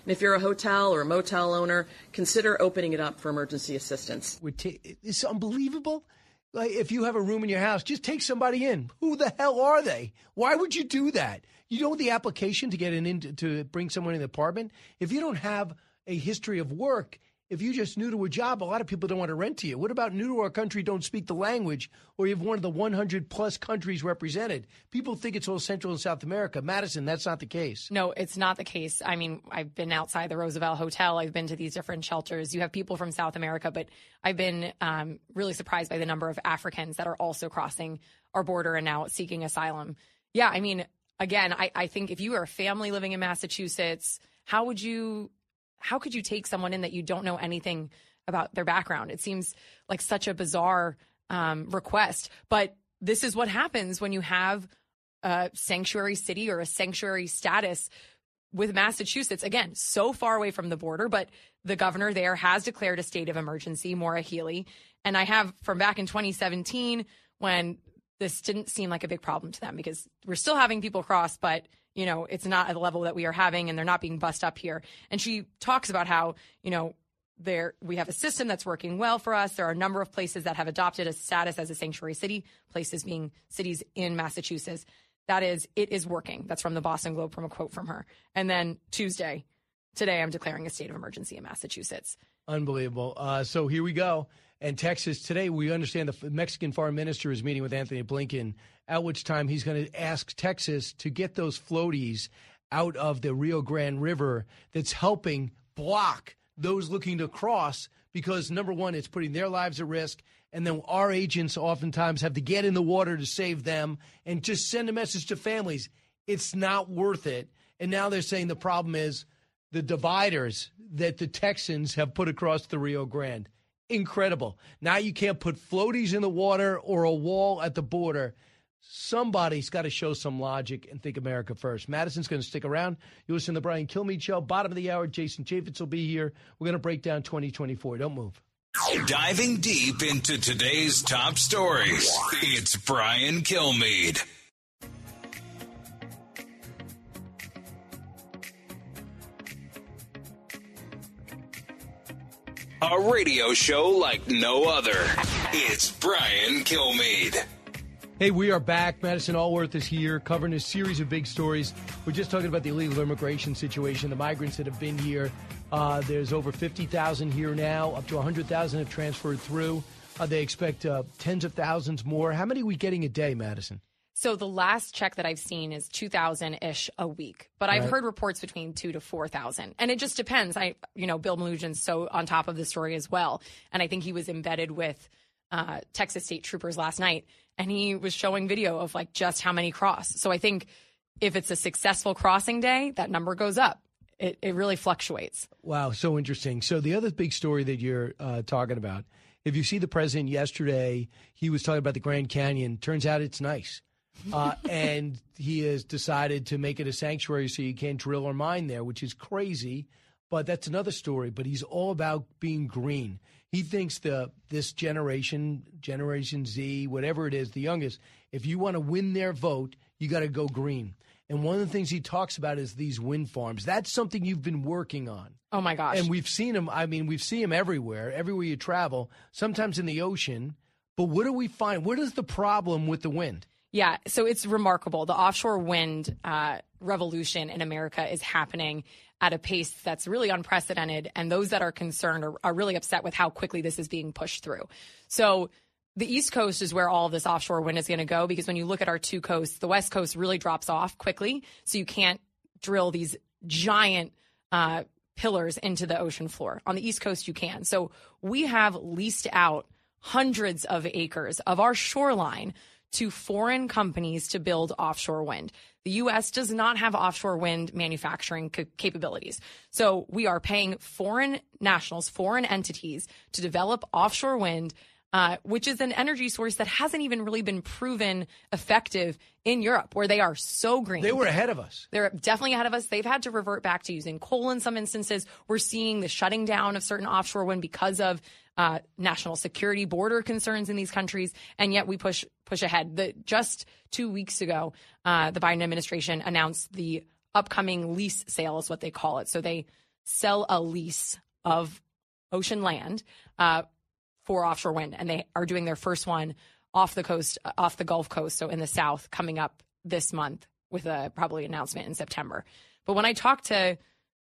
And if you're a hotel or a motel owner, consider opening it up for emergency assistance. It's unbelievable. Like, if you have a room in your house, just take somebody in. Who the hell are they? Why would you do that? You know the application to get to bring someone in the apartment? If you don't have a history of work, if you're just new to a job, a lot of people don't want to rent to you. What about new to our country, don't speak the language, or you have one of the 100-plus countries represented? People think it's all Central and South America. Madison, that's not the case. No, it's not the case. I mean, I've been outside the Roosevelt Hotel. I've been to these different shelters. You have people from South America, but I've been really surprised by the number of Africans that are also crossing our border and now seeking asylum. Yeah, I mean, again, I think if you are a family living in Massachusetts, how could you take someone in that you don't know anything about their background? It seems like such a bizarre request. But this is what happens when you have a sanctuary city or a sanctuary status with Massachusetts. Again, so far away from the border, but the governor there has declared a state of emergency, Maura Healey. And I have from back in 2017 when this didn't seem like a big problem to them because we're still having people cross, but you know, it's not at the level that we are having and they're not being bussed up here. And she talks about how, you know, we have a system that's working well for us. There are a number of places that have adopted a status as a sanctuary city, places being cities in Massachusetts. It is working. That's from the Boston Globe from a quote from her. And then today I'm declaring a state of emergency in Massachusetts. Unbelievable. So here we go. And Texas today, we understand the Mexican foreign minister is meeting with Anthony Blinken, at which time he's going to ask Texas to get those floaties out of the Rio Grande River that's helping block those looking to cross because, number one, it's putting their lives at risk, and then our agents oftentimes have to get in the water to save them and just send a message to families. It's not worth it. And now they're saying the problem is the dividers that the Texans have put across the Rio Grande. Incredible. Now you can't put floaties in the water or a wall at the border. Somebody's got to show some logic and think America first. Madison's going to stick around. You listen to the Brian Kilmeade Show. Bottom of the hour, Jason Chaffetz will be here. We're going to break down 2024. Don't move. Diving deep into today's top stories, it's Brian Kilmeade. A radio show like no other. It's Brian Kilmeade. Hey, we are back. Madison Allworth is here covering a series of big stories. We're just talking about the illegal immigration situation, the migrants that have been here. There's over 50,000 here now. Up to 100,000 have transferred through. They expect tens of thousands more. How many are we getting a day, Madison? So the last check that I've seen is 2,000-ish a week, but I've heard reports between 2,000 to 4,000, and it just depends. Bill Melugin so on top of the story as well, and I think he was embedded with Texas State Troopers last night, and he was showing video of like just how many cross. So I think if it's a successful crossing day, that number goes up. It really fluctuates. Wow, so interesting. So the other big story that you're talking about, if you see the president yesterday, he was talking about the Grand Canyon. Turns out it's nice. And he has decided to make it a sanctuary so you can't drill or mine there, which is crazy. But that's another story. But he's all about being green. He thinks this Generation Z, whatever it is, the youngest, if you want to win their vote, you got to go green. And one of the things he talks about is these wind farms. That's something you've been working on. Oh, my gosh. And we've seen them. I mean, we see them everywhere you travel, sometimes in the ocean. But what do we find? What is the problem with the wind? Yeah, so it's remarkable. The offshore wind revolution in America is happening at a pace that's really unprecedented, and those that are concerned are really upset with how quickly this is being pushed through. So the East Coast is where all of this offshore wind is going to go, because when you look at our two coasts, the West Coast really drops off quickly, so you can't drill these giant pillars into the ocean floor. On the East Coast, you can. So we have leased out hundreds of acres of our shoreline to foreign companies to build offshore wind. The U.S. does not have offshore wind manufacturing capabilities. So we are paying foreign nationals, foreign entities to develop offshore wind, which is an energy source that hasn't even really been proven effective in Europe, where they are so green. They were ahead of us. They're definitely ahead of us. They've had to revert back to using coal in some instances. We're seeing the shutting down of certain offshore wind because of national security, border concerns in these countries, and yet we push ahead. Just 2 weeks ago, the Biden administration announced the upcoming lease sale is what they call it. So they sell a lease of ocean land for offshore wind. And they are doing their first one off the coast, off the Gulf Coast, so in the South, coming up this month with a probably announcement in September. But when I talk to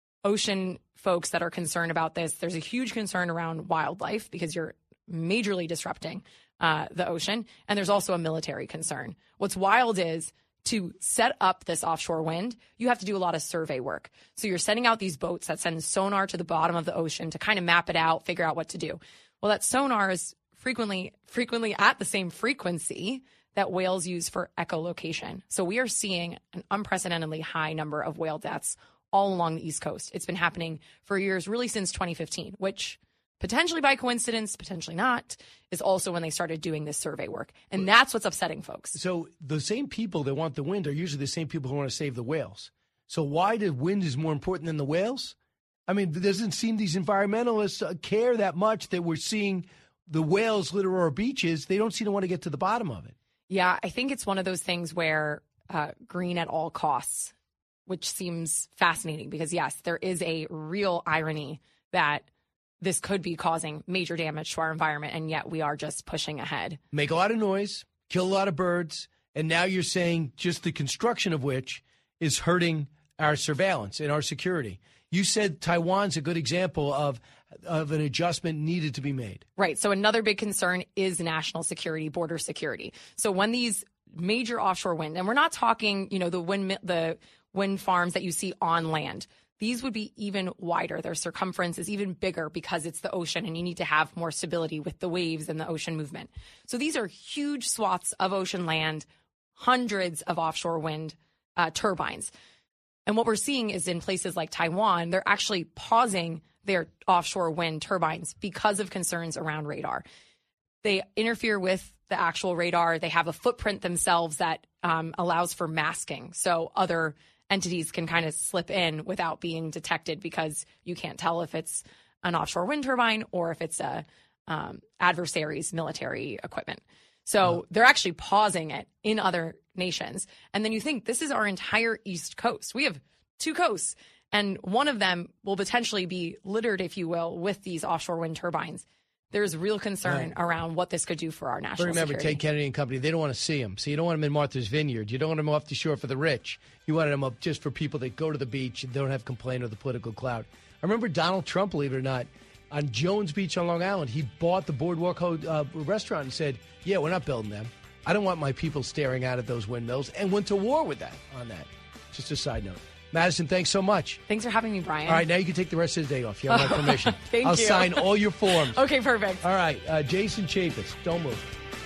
ocean folks that are concerned about this, there's a huge concern around wildlife because you're majorly disrupting the ocean. And there's also a military concern. What's wild is to set up this offshore wind, you have to do a lot of survey work. So you're sending out these boats that send sonar to the bottom of the ocean to kind of map it out, figure out what to do. Well, that sonar is frequently at the same frequency that whales use for echolocation. So we are seeing an unprecedentedly high number of whale deaths all along the East Coast. It's been happening for years, really since 2015, which potentially by coincidence, potentially not, is also when they started doing this survey work. And that's what's upsetting folks. So the same people that want the wind are usually the same people who want to save the whales. So why the wind is more important than the whales? I mean, it doesn't seem these environmentalists care that much that we're seeing the whales litter our beaches. They don't seem to want to get to the bottom of it. Yeah, I think it's one of those things where green at all costs, which seems fascinating because, yes, there is a real irony that this could be causing major damage to our environment, and yet we are just pushing ahead. Make a lot of noise, kill a lot of birds, and now you're saying just the construction of which is hurting our surveillance and our security. You said Taiwan's a good example of an adjustment needed to be made. Right. So another big concern is national security, border security. So when these major offshore wind, and we're not talking, the wind farms that you see on land, these would be even wider. Their circumference is even bigger because it's the ocean and you need to have more stability with the waves and the ocean movement. So these are huge swaths of ocean land, hundreds of offshore wind turbines. And what we're seeing is in places like Taiwan, they're actually pausing their offshore wind turbines because of concerns around radar. They interfere with the actual radar. They have a footprint themselves that allows for masking. So other entities can kind of slip in without being detected because you can't tell if it's an offshore wind turbine or if it's a adversary's military equipment. So they're actually pausing it in other nations. And then you think this is our entire East Coast. We have two coasts, and one of them will potentially be littered, if you will, with these offshore wind turbines. There's real concern around what this could do for our national Remember, security. Ted Kennedy and company, they don't want to see them. So you don't want them in Martha's Vineyard. You don't want them off the shore for the rich. You want them up just for people that go to the beach and don't have complaint of the political cloud. I remember Donald Trump, believe it or not, on Jones Beach on Long Island, he bought the Boardwalk restaurant and said, yeah, we're not building them. I don't want my people staring out at those windmills, and went to war with that on that. Just a side note. Madison, thanks so much. Thanks for having me, Brian. All right, now you can take the rest of the day off. You have my permission. Thank you. I'll sign all your forms. Okay, perfect. All right, Jason Chaffetz, don't move.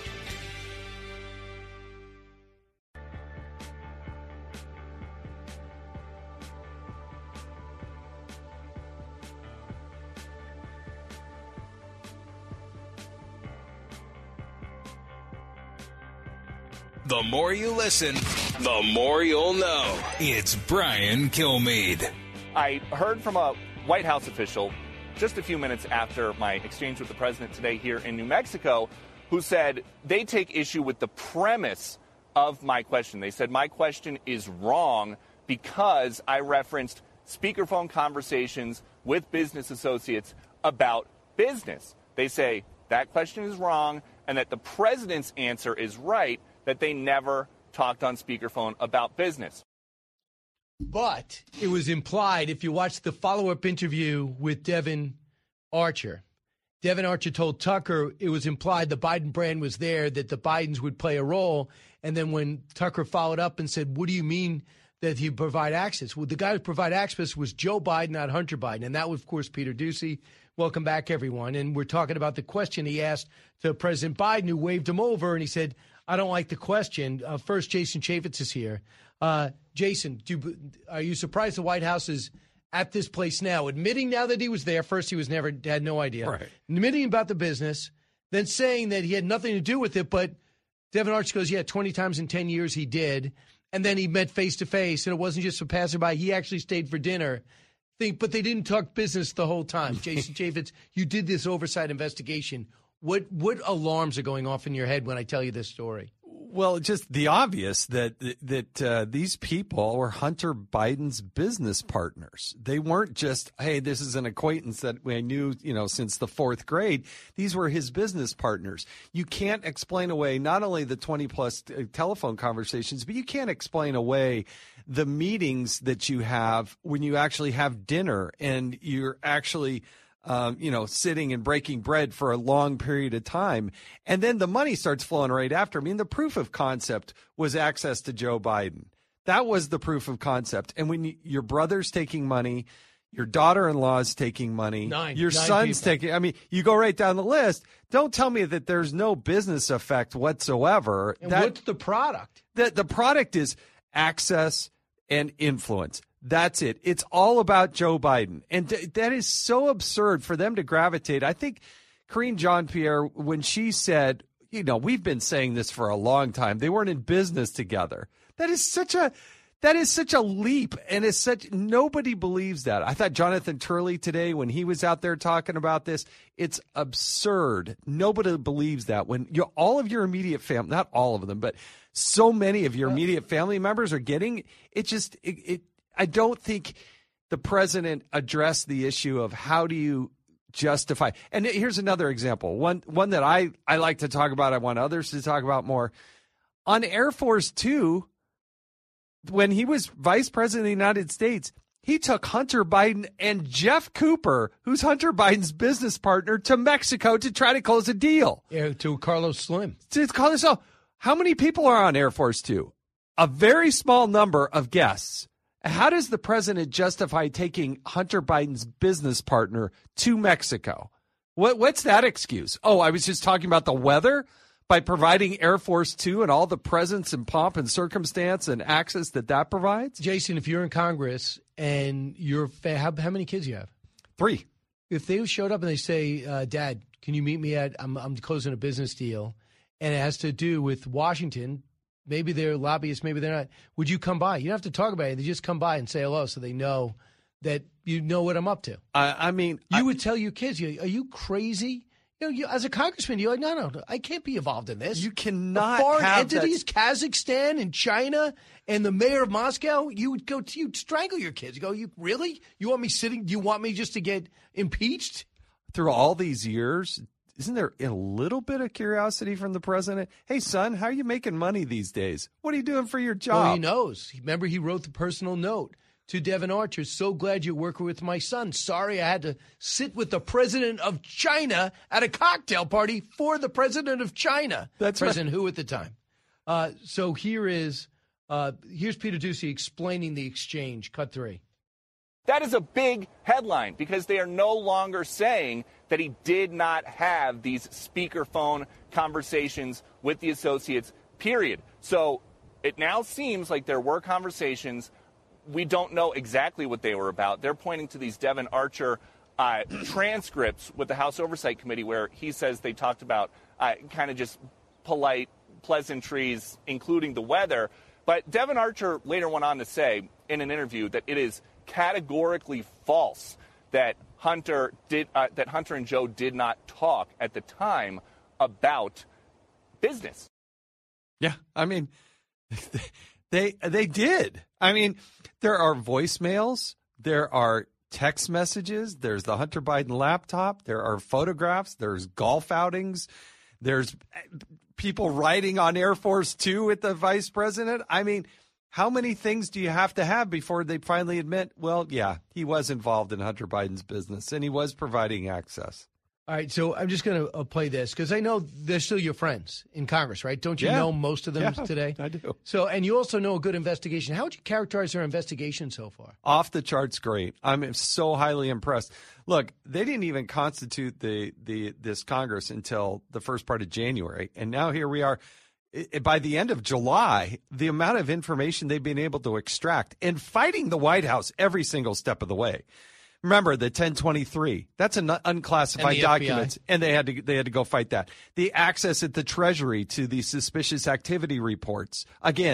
The more you listen, the more you'll know. It's Brian Kilmeade. I heard from a White House official just a few minutes after my exchange with the president today here in New Mexico, who said they take issue with the premise of my question. They said my question is wrong because I referenced speakerphone conversations with business associates about business. They say that question is wrong and that the president's answer is right, that they never talked on speakerphone about business. But it was implied, if you watch the follow-up interview with Devin Archer, Devin Archer told Tucker it was implied the Biden brand was there, that the Bidens would play a role. And then when Tucker followed up and said, what do you mean that he provide access? Well, the guy who provide access was Joe Biden, not Hunter Biden. And that was, of course, Peter Doocy. Welcome back, everyone. And we're talking about the question he asked to President Biden, who waved him over, and he said, I don't like the question. First, Jason Chaffetz is here. Jason, are you surprised the White House is at this place now, admitting now that he was there? First, he was had no idea. Right. Admitting about the business, then saying that he had nothing to do with it. But Devin Archer goes, yeah, 20 times in 10 years he did. And then he met face-to-face, and it wasn't just a passerby. He actually stayed for dinner. But they didn't talk business the whole time. Jason Chaffetz, you did this oversight investigation. What alarms are going off in your head when I tell you this story? Well, just the obvious that these people were Hunter Biden's business partners. They weren't just, hey, this is an acquaintance that we knew, since the fourth grade. These were his business partners. You can't explain away not only the 20-plus telephone conversations, but you can't explain away the meetings that you have when you actually have dinner and you're actually sitting and breaking bread for a long period of time. And then the money starts flowing right after. I mean, the proof of concept was access to Joe Biden. That was the proof of concept. And when your brother's taking money, your daughter-in-law is taking money, your son's taking, you go right down the list. Don't tell me that there's no business effect whatsoever. And what's the product? The product is access and influence. That's it. It's all about Joe Biden. And that is so absurd for them to gravitate. I think Karine Jean-Pierre, when she said, we've been saying this for a long time, they weren't in business together. That is such a leap, and nobody believes that. I thought Jonathan Turley today, when he was out there talking about this, it's absurd. Nobody believes that. When all of your immediate family, not all of them, but so many of your immediate family members are getting it. I don't think the president addressed the issue of how do you justify. And here's another example, one that I like to talk about. I want others to talk about more. On Air Force 2, when he was vice president of the United States, he took Hunter Biden and Jeff Cooper, who's Hunter Biden's business partner, to Mexico to try to close a deal. Yeah, to Carlos Slim. How many people are on Air Force 2? A very small number of guests. How does the president justify taking Hunter Biden's business partner to Mexico? What's that excuse? Oh, I was just talking about the weather by providing Air Force 2 and all the presence and pomp and circumstance and access that provides? Jason, if you're in Congress and how many kids do you have? 3. If they showed up and they say, Dad, can you meet me I'm closing a business deal, and it has to do with Washington, maybe they're lobbyists, maybe they're not. Would you come by? You don't have to talk about it. They just come by and say hello so they know that you know what I'm up to. You would tell your kids, are you crazy? As a congressman, you're like, no, I can't be involved in this. You cannot foreign have entities, Kazakhstan and China and the mayor of Moscow, you'd strangle your kids. You go, you really? You want me sitting? Do you want me just to get impeached? Through all these years, isn't there a little bit of curiosity from the president? Hey, son, how are you making money these days? What are you doing for your job? Well, he knows. Remember, he wrote the personal note to Devon Archer. So glad you're working with my son. Sorry I had to sit with the president of China at a cocktail party for the president of China. That's President who at the time. So here's Peter Doocy explaining the exchange. Cut 3. That is a big headline because they are no longer saying that he did not have these speakerphone conversations with the associates, period. So it now seems like there were conversations. We don't know exactly what they were about. They're pointing to these Devon Archer transcripts with the House Oversight Committee where he says they talked about kind of just polite pleasantries, including the weather. But Devon Archer later went on to say in an interview that it is categorically false that Hunter and Joe did not talk at the time about business. Yeah, they did. There are voicemails, there are text messages, there's the Hunter Biden laptop, there are photographs, there's golf outings, there's people riding on Air Force 2 with the vice president. How many things do you have to have before they finally admit, well, yeah, he was involved in Hunter Biden's business and he was providing access? All right, so I'm just going to play this because I know they're still your friends in Congress, right? Don't you know most of them today? I do. So, and you also know a good investigation. How would you characterize their investigation so far? Off the charts great. I'm so highly impressed. Look, they didn't even constitute this Congress until the first part of January, and now here we are. By the end of July, the amount of information they've been able to extract and fighting the White House every single step of the way. Remember the 1023, that's an unclassified document, and they had to go fight that. The access at the Treasury to the suspicious activity reports, again,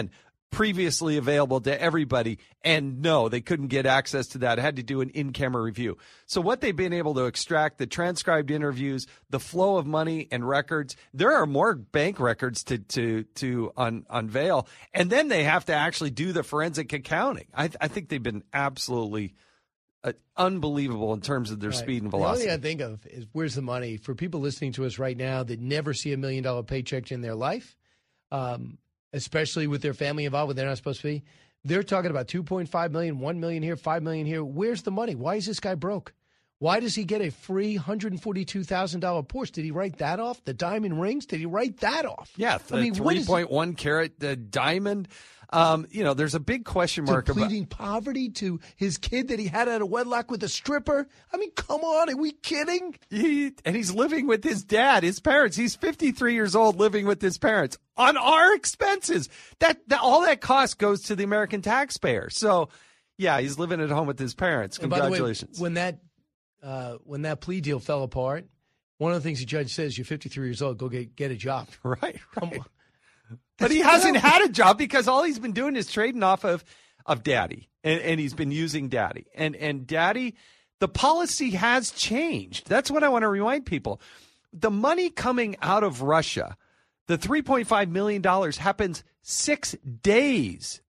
previously available to everybody. And no, they couldn't get access to that. It had to do an in-camera review. So what they've been able to extract, the transcribed interviews, the flow of money and records, there are more bank records to unveil. And then they have to actually do the forensic accounting. I think they've been absolutely unbelievable in terms of their speed and velocity. The only thing I think of is where's the money for people listening to us right now that never see $1 million paycheck in their life, especially with their family involved when they're not supposed to be. They're talking about $2.5 million, $1 million here, $5 million here. Where's the money? Why is this guy broke? Why does he get a free $142,000 Porsche? Did he write that off? The diamond rings? Did he write that off? Yeah, the 3.1 carat diamond. There's a big question mark about pleading poverty to his kid that he had out of wedlock with a stripper. I mean, come on, are we kidding? And he's living with his dad, his parents. He's 53 years old, living with his parents on our expenses. That all that cost goes to the American taxpayer. So, yeah, he's living at home with his parents. Congratulations. And by the way, when that plea deal fell apart, one of the things the judge says, you're 53 years old, go get a job. Right. Come on. But he hasn't had a job because all he's been doing is trading off of Daddy, and he's been using Daddy. And Daddy, the policy has changed. That's what I want to remind people. The money coming out of Russia, the $3.5 million happens 6 days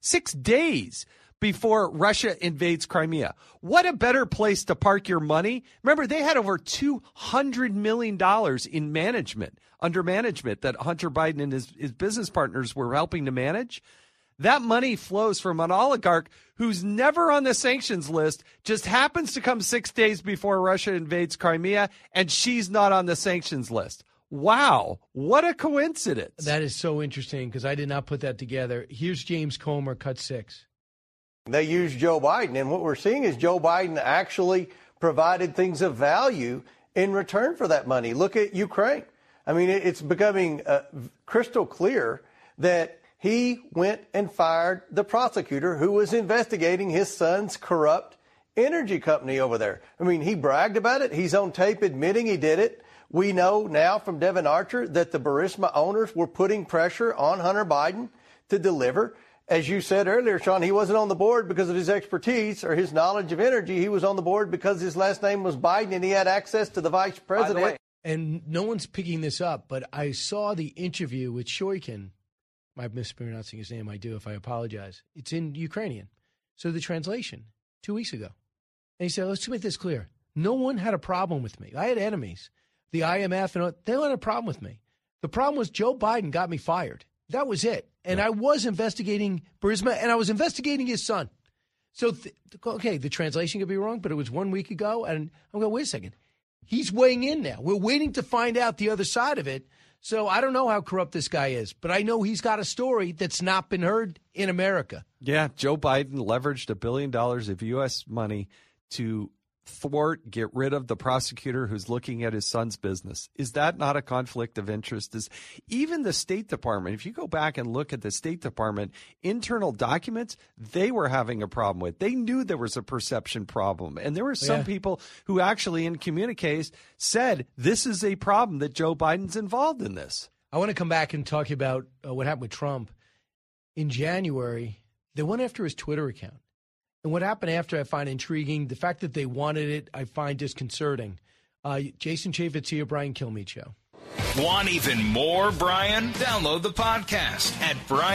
before Russia invades Crimea. What a better place to park your money. Remember, they had over $200 million in under management that Hunter Biden and his business partners were helping to manage. That money flows from an oligarch who's never on the sanctions list, just happens to come 6 days before Russia invades Crimea, and she's not on the sanctions list. Wow, what a coincidence. That is so interesting because I did not put that together. Here's James Comer, cut 6. They used Joe Biden, and what we're seeing is Joe Biden actually provided things of value in return for that money. Look at Ukraine. I mean, it's becoming crystal clear that he went and fired the prosecutor who was investigating his son's corrupt energy company over there. I mean, he bragged about it. He's on tape admitting he did it. We know now from Devon Archer that the Burisma owners were putting pressure on Hunter Biden to deliver. As you said earlier, Sean, he wasn't on the board because of his expertise or his knowledge of energy. He was on the board because his last name was Biden and he had access to the vice president. And no one's picking this up, but I saw the interview with Shoikin. I'm mispronouncing his name. I do, if I apologize. It's in Ukrainian. So the translation, 2 weeks ago. And he said, let's make this clear. No one had a problem with me. I had enemies. The IMF, and they don't have a problem with me. The problem was Joe Biden got me fired. That was it. And I was investigating Burisma, and I was investigating his son. So, the translation could be wrong, but it was 1 week ago. And I'm going, wait a second. He's weighing in now. We're waiting to find out the other side of it. So I don't know how corrupt this guy is, but I know he's got a story that's not been heard in America. Yeah, Joe Biden leveraged $1 billion of U.S. money to get rid of the prosecutor who's looking at his son's business. Is that not a conflict of interest? Is even the State Department, if you go back and look at the State Department internal documents, they were having a problem with. They knew there was a perception problem. And there were some people who actually in communiques said this is a problem that Joe Biden's involved in this. I want to come back and talk about what happened with Trump. In January, they went after his Twitter account. And what happened after I find intriguing. The fact that they wanted it, I find disconcerting. Jason Chaffetz here, Brian Kilmeade Show. Want even more Brian? Download the podcast at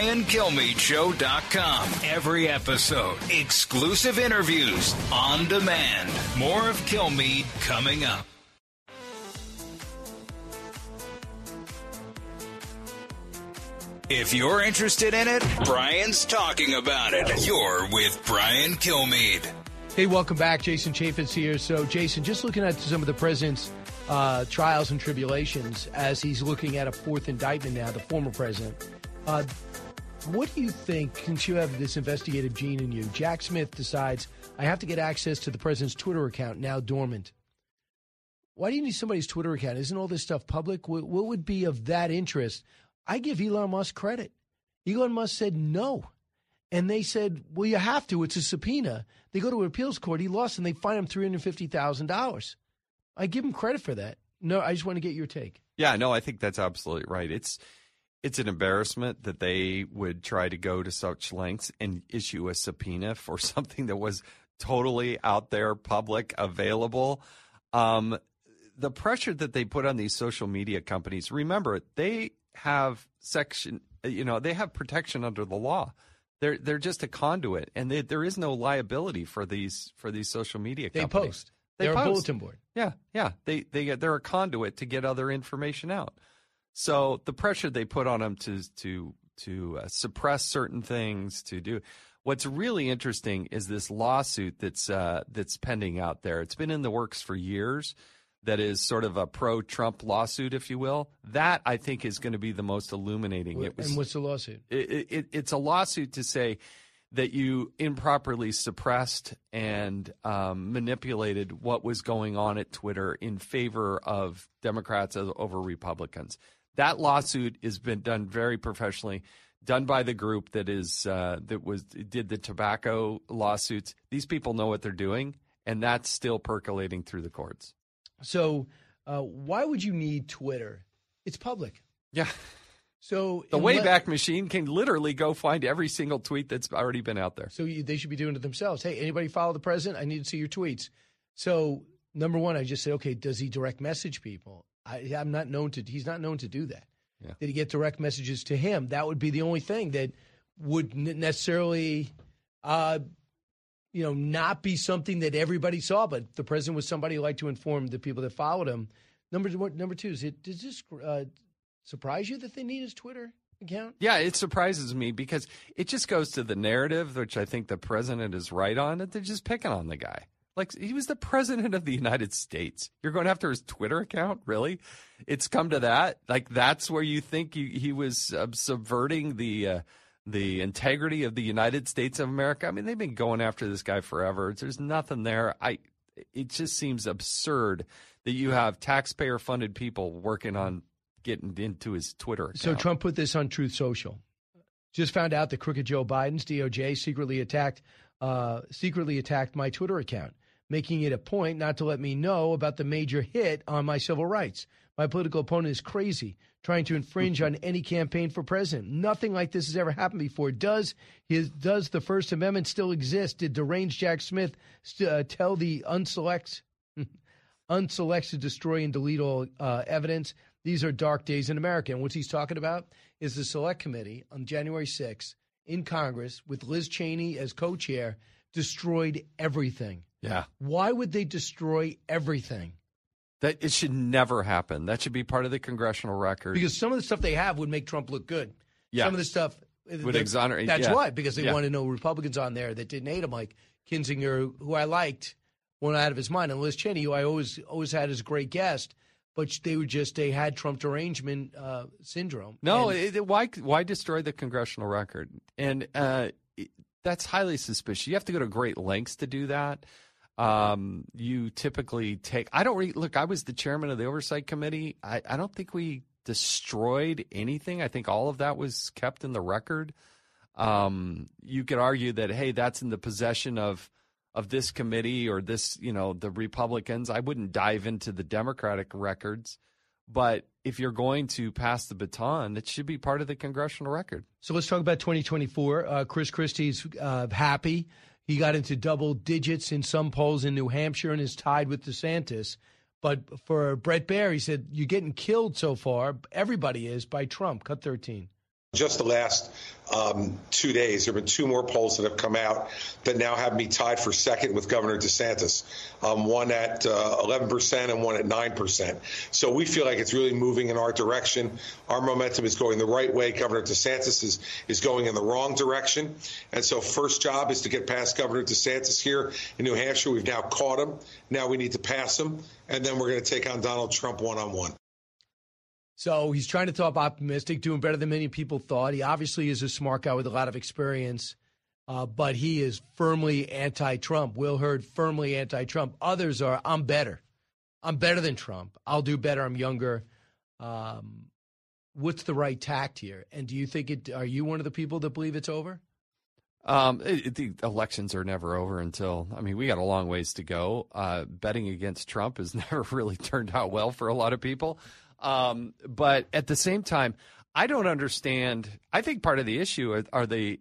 briankilmeadshow.com. Every episode, exclusive interviews on demand. More of Kilmeade coming up. If you're interested in it, Brian's talking about it. You're with Brian Kilmeade. Hey, welcome back. Jason Chaffetz here. So, Jason, just looking at some of the president's trials and tribulations as he's looking at a fourth indictment now, the former president. What do you think, since you have this investigative gene in you, Jack Smith decides, I have to get access to the president's Twitter account, now dormant. Why do you need somebody's Twitter account? Isn't all this stuff public? What would be of that interest? I give Elon Musk credit. Elon Musk said no. And they said, well, you have to. It's a subpoena. They go to an appeals court. He lost, and they fine him $350,000. I give him credit for that. No, I just want to get your take. Yeah, no, I think that's absolutely right. It's an embarrassment that they would try to go to such lengths and issue a subpoena for something that was totally out there, public, available. The pressure that they put on these social media companies, remember, they have they have protection under the law. They're just a conduit, and there is no liability for these social media companies. They're post. a bulletin board. Yeah. They're a conduit to get other information out. So the pressure they put on them to suppress certain things, to do. What's really interesting is this lawsuit that's pending out there. It's been in the works for years. That is sort of a pro-Trump lawsuit, if you will. That, I think, is going to be the most illuminating. And what's the lawsuit? It's a lawsuit to say that you improperly suppressed and manipulated what was going on at Twitter in favor of Democrats over Republicans. That lawsuit has been done very professionally, done by the group that did the tobacco lawsuits. These people know what they're doing, and that's still percolating through the courts. So why would you need Twitter? It's public. Yeah. So the Wayback Machine can literally go find every single tweet that's already been out there. So they should be doing it themselves. Hey, anybody follow the president? I need to see your tweets. So number one, I just said, okay, does he direct message people? He's not known to do that. Yeah. Did he get direct messages to him? That would be the only thing that would necessarily not be something that everybody saw, but the president was somebody who liked to inform the people that followed him. Number two, does this surprise you that they need his Twitter account? Yeah, it surprises me because it just goes to the narrative, which I think the president is right on, that they're just picking on the guy. Like, he was the president of the United States. You're going after his Twitter account? Really? It's come to that? Like, that's where you think he was subverting the integrity of the United States of America? I mean, they've been going after this guy forever. There's nothing there. It just seems absurd that you have taxpayer-funded people working on getting into his Twitter account. So Trump put this on Truth Social. Just found out that crooked Joe Biden's DOJ secretly attacked my Twitter account, making it a point not to let me know about the major hit on my civil rights. My political opponent is crazy, trying to infringe on any campaign for president. Nothing like this has ever happened before. Does the First Amendment still exist? Did deranged Jack Smith tell the unselect to destroy and delete all evidence? These are dark days in America. And what he's talking about is the Select Committee on January 6th in Congress with Liz Cheney as co-chair destroyed everything. Yeah. Why would they destroy everything? That it should never happen. That should be part of the congressional record. Because some of the stuff they have would make Trump look good. Yeah. Some of the stuff would exonerate. That's why, because they wanted no Republicans on there that didn't hate him, like Kinzinger, who I liked, went out of his mind, and Liz Cheney, who I always had as a great guest. But they had Trump derangement syndrome. No, why destroy the congressional record? And that's highly suspicious. You have to go to great lengths to do that. You typically take. I was the chairman of the Oversight Committee. I don't think we destroyed anything. I think all of that was kept in the record. You could argue that, hey, that's in the possession of this committee or this, the Republicans. I wouldn't dive into the Democratic records, but if you're going to pass the baton, it should be part of the congressional record. So let's talk about 2024. Chris Christie's happy. He got into double digits in some polls in New Hampshire and is tied with DeSantis. But for Bret Baier, he said, you're getting killed so far. Everybody is by Trump. Cut 13. Just the last 2 days, there have been two more polls that have come out that now have me tied for second with Governor DeSantis, one at 11% and one at 9%. So we feel like it's really moving in our direction. Our momentum is going the right way. Governor DeSantis is going in the wrong direction. And so first job is to get past Governor DeSantis here in New Hampshire. We've now caught him. Now we need to pass him. And then we're going to take on Donald Trump one-on-one. So he's trying to talk optimistic, doing better than many people thought. He obviously is a smart guy with a lot of experience, but he is firmly anti-Trump. Will Hurd, firmly anti-Trump. Others are, I'm better. I'm better than Trump. I'll do better. I'm younger. What's the right tact here? And do you think are you one of the people that believe it's over? The elections are never over we got a long ways to go. Betting against Trump has never really turned out well for a lot of people. But at the same time, I don't understand. I think part of the issue are the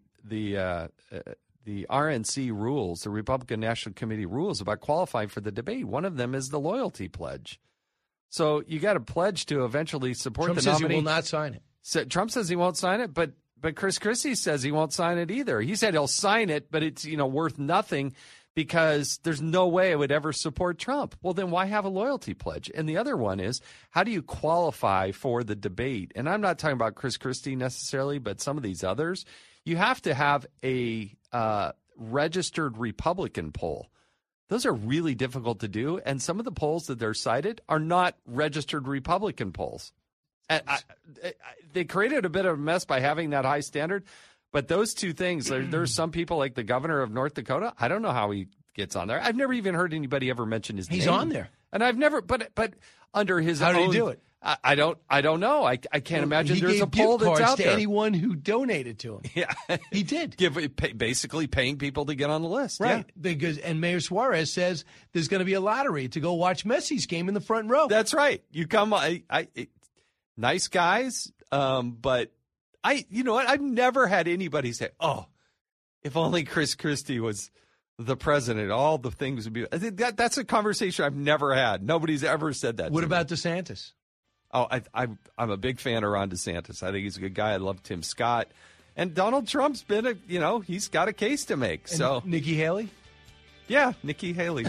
RNC rules, the Republican National Committee rules about qualifying for the debate. One of them is the loyalty pledge. So you got to pledge to eventually support Trump the nominee. Trump says he will not sign it. So Trump says he won't sign it, but Chris Christie says he won't sign it either. He said he'll sign it, but it's worth nothing because there's no way it would ever support Trump. Well, then why have a loyalty pledge? And the other one is, how do you qualify for the debate? And I'm not talking about Chris Christie necessarily, but some of these others. You have to have a registered Republican poll. Those are really difficult to do, and some of the polls that they're cited are not registered Republican polls. They created a bit of a mess by having that high standard, but those two things, there's some people like the governor of North Dakota. I don't know how he gets on there. I've never even heard anybody ever mention his name. He's on there. And I've never, but under his How own. did he do it? I don't know. I can't imagine he there's a gave poll gift that's cards out to there. anyone who donated to him. Yeah, he did. Basically paying people to get on the list. Right. Yeah. And Mayor Suarez says there's going to be a lottery to go watch Messi's game in the front row. That's right. You come, nice guys, but you know what? I've never had anybody say, "Oh, if only Chris Christie was the president, all the things would be." I think that's a conversation I've never had. Nobody's ever said that. What about DeSantis? Oh, I'm a big fan of Ron DeSantis. I think he's a good guy. I love Tim Scott, and Donald Trump's been he's got a case to make. And so Nikki Haley. Yeah, Nikki Haley.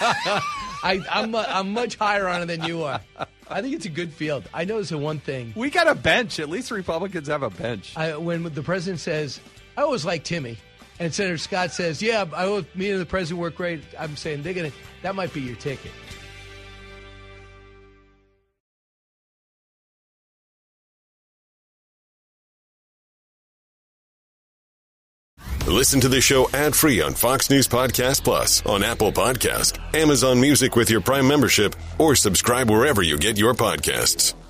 I'm much higher on it than you are. I think it's a good field. I know it's the one thing. We got a bench. At least Republicans have a bench. When the president says, I always like Timmy, and Senator Scott says, yeah, me and the president work great, I'm saying that might be your ticket. Listen to the show ad-free on Fox News Podcast Plus, on Apple Podcast, Amazon Music with your Prime membership, or subscribe wherever you get your podcasts.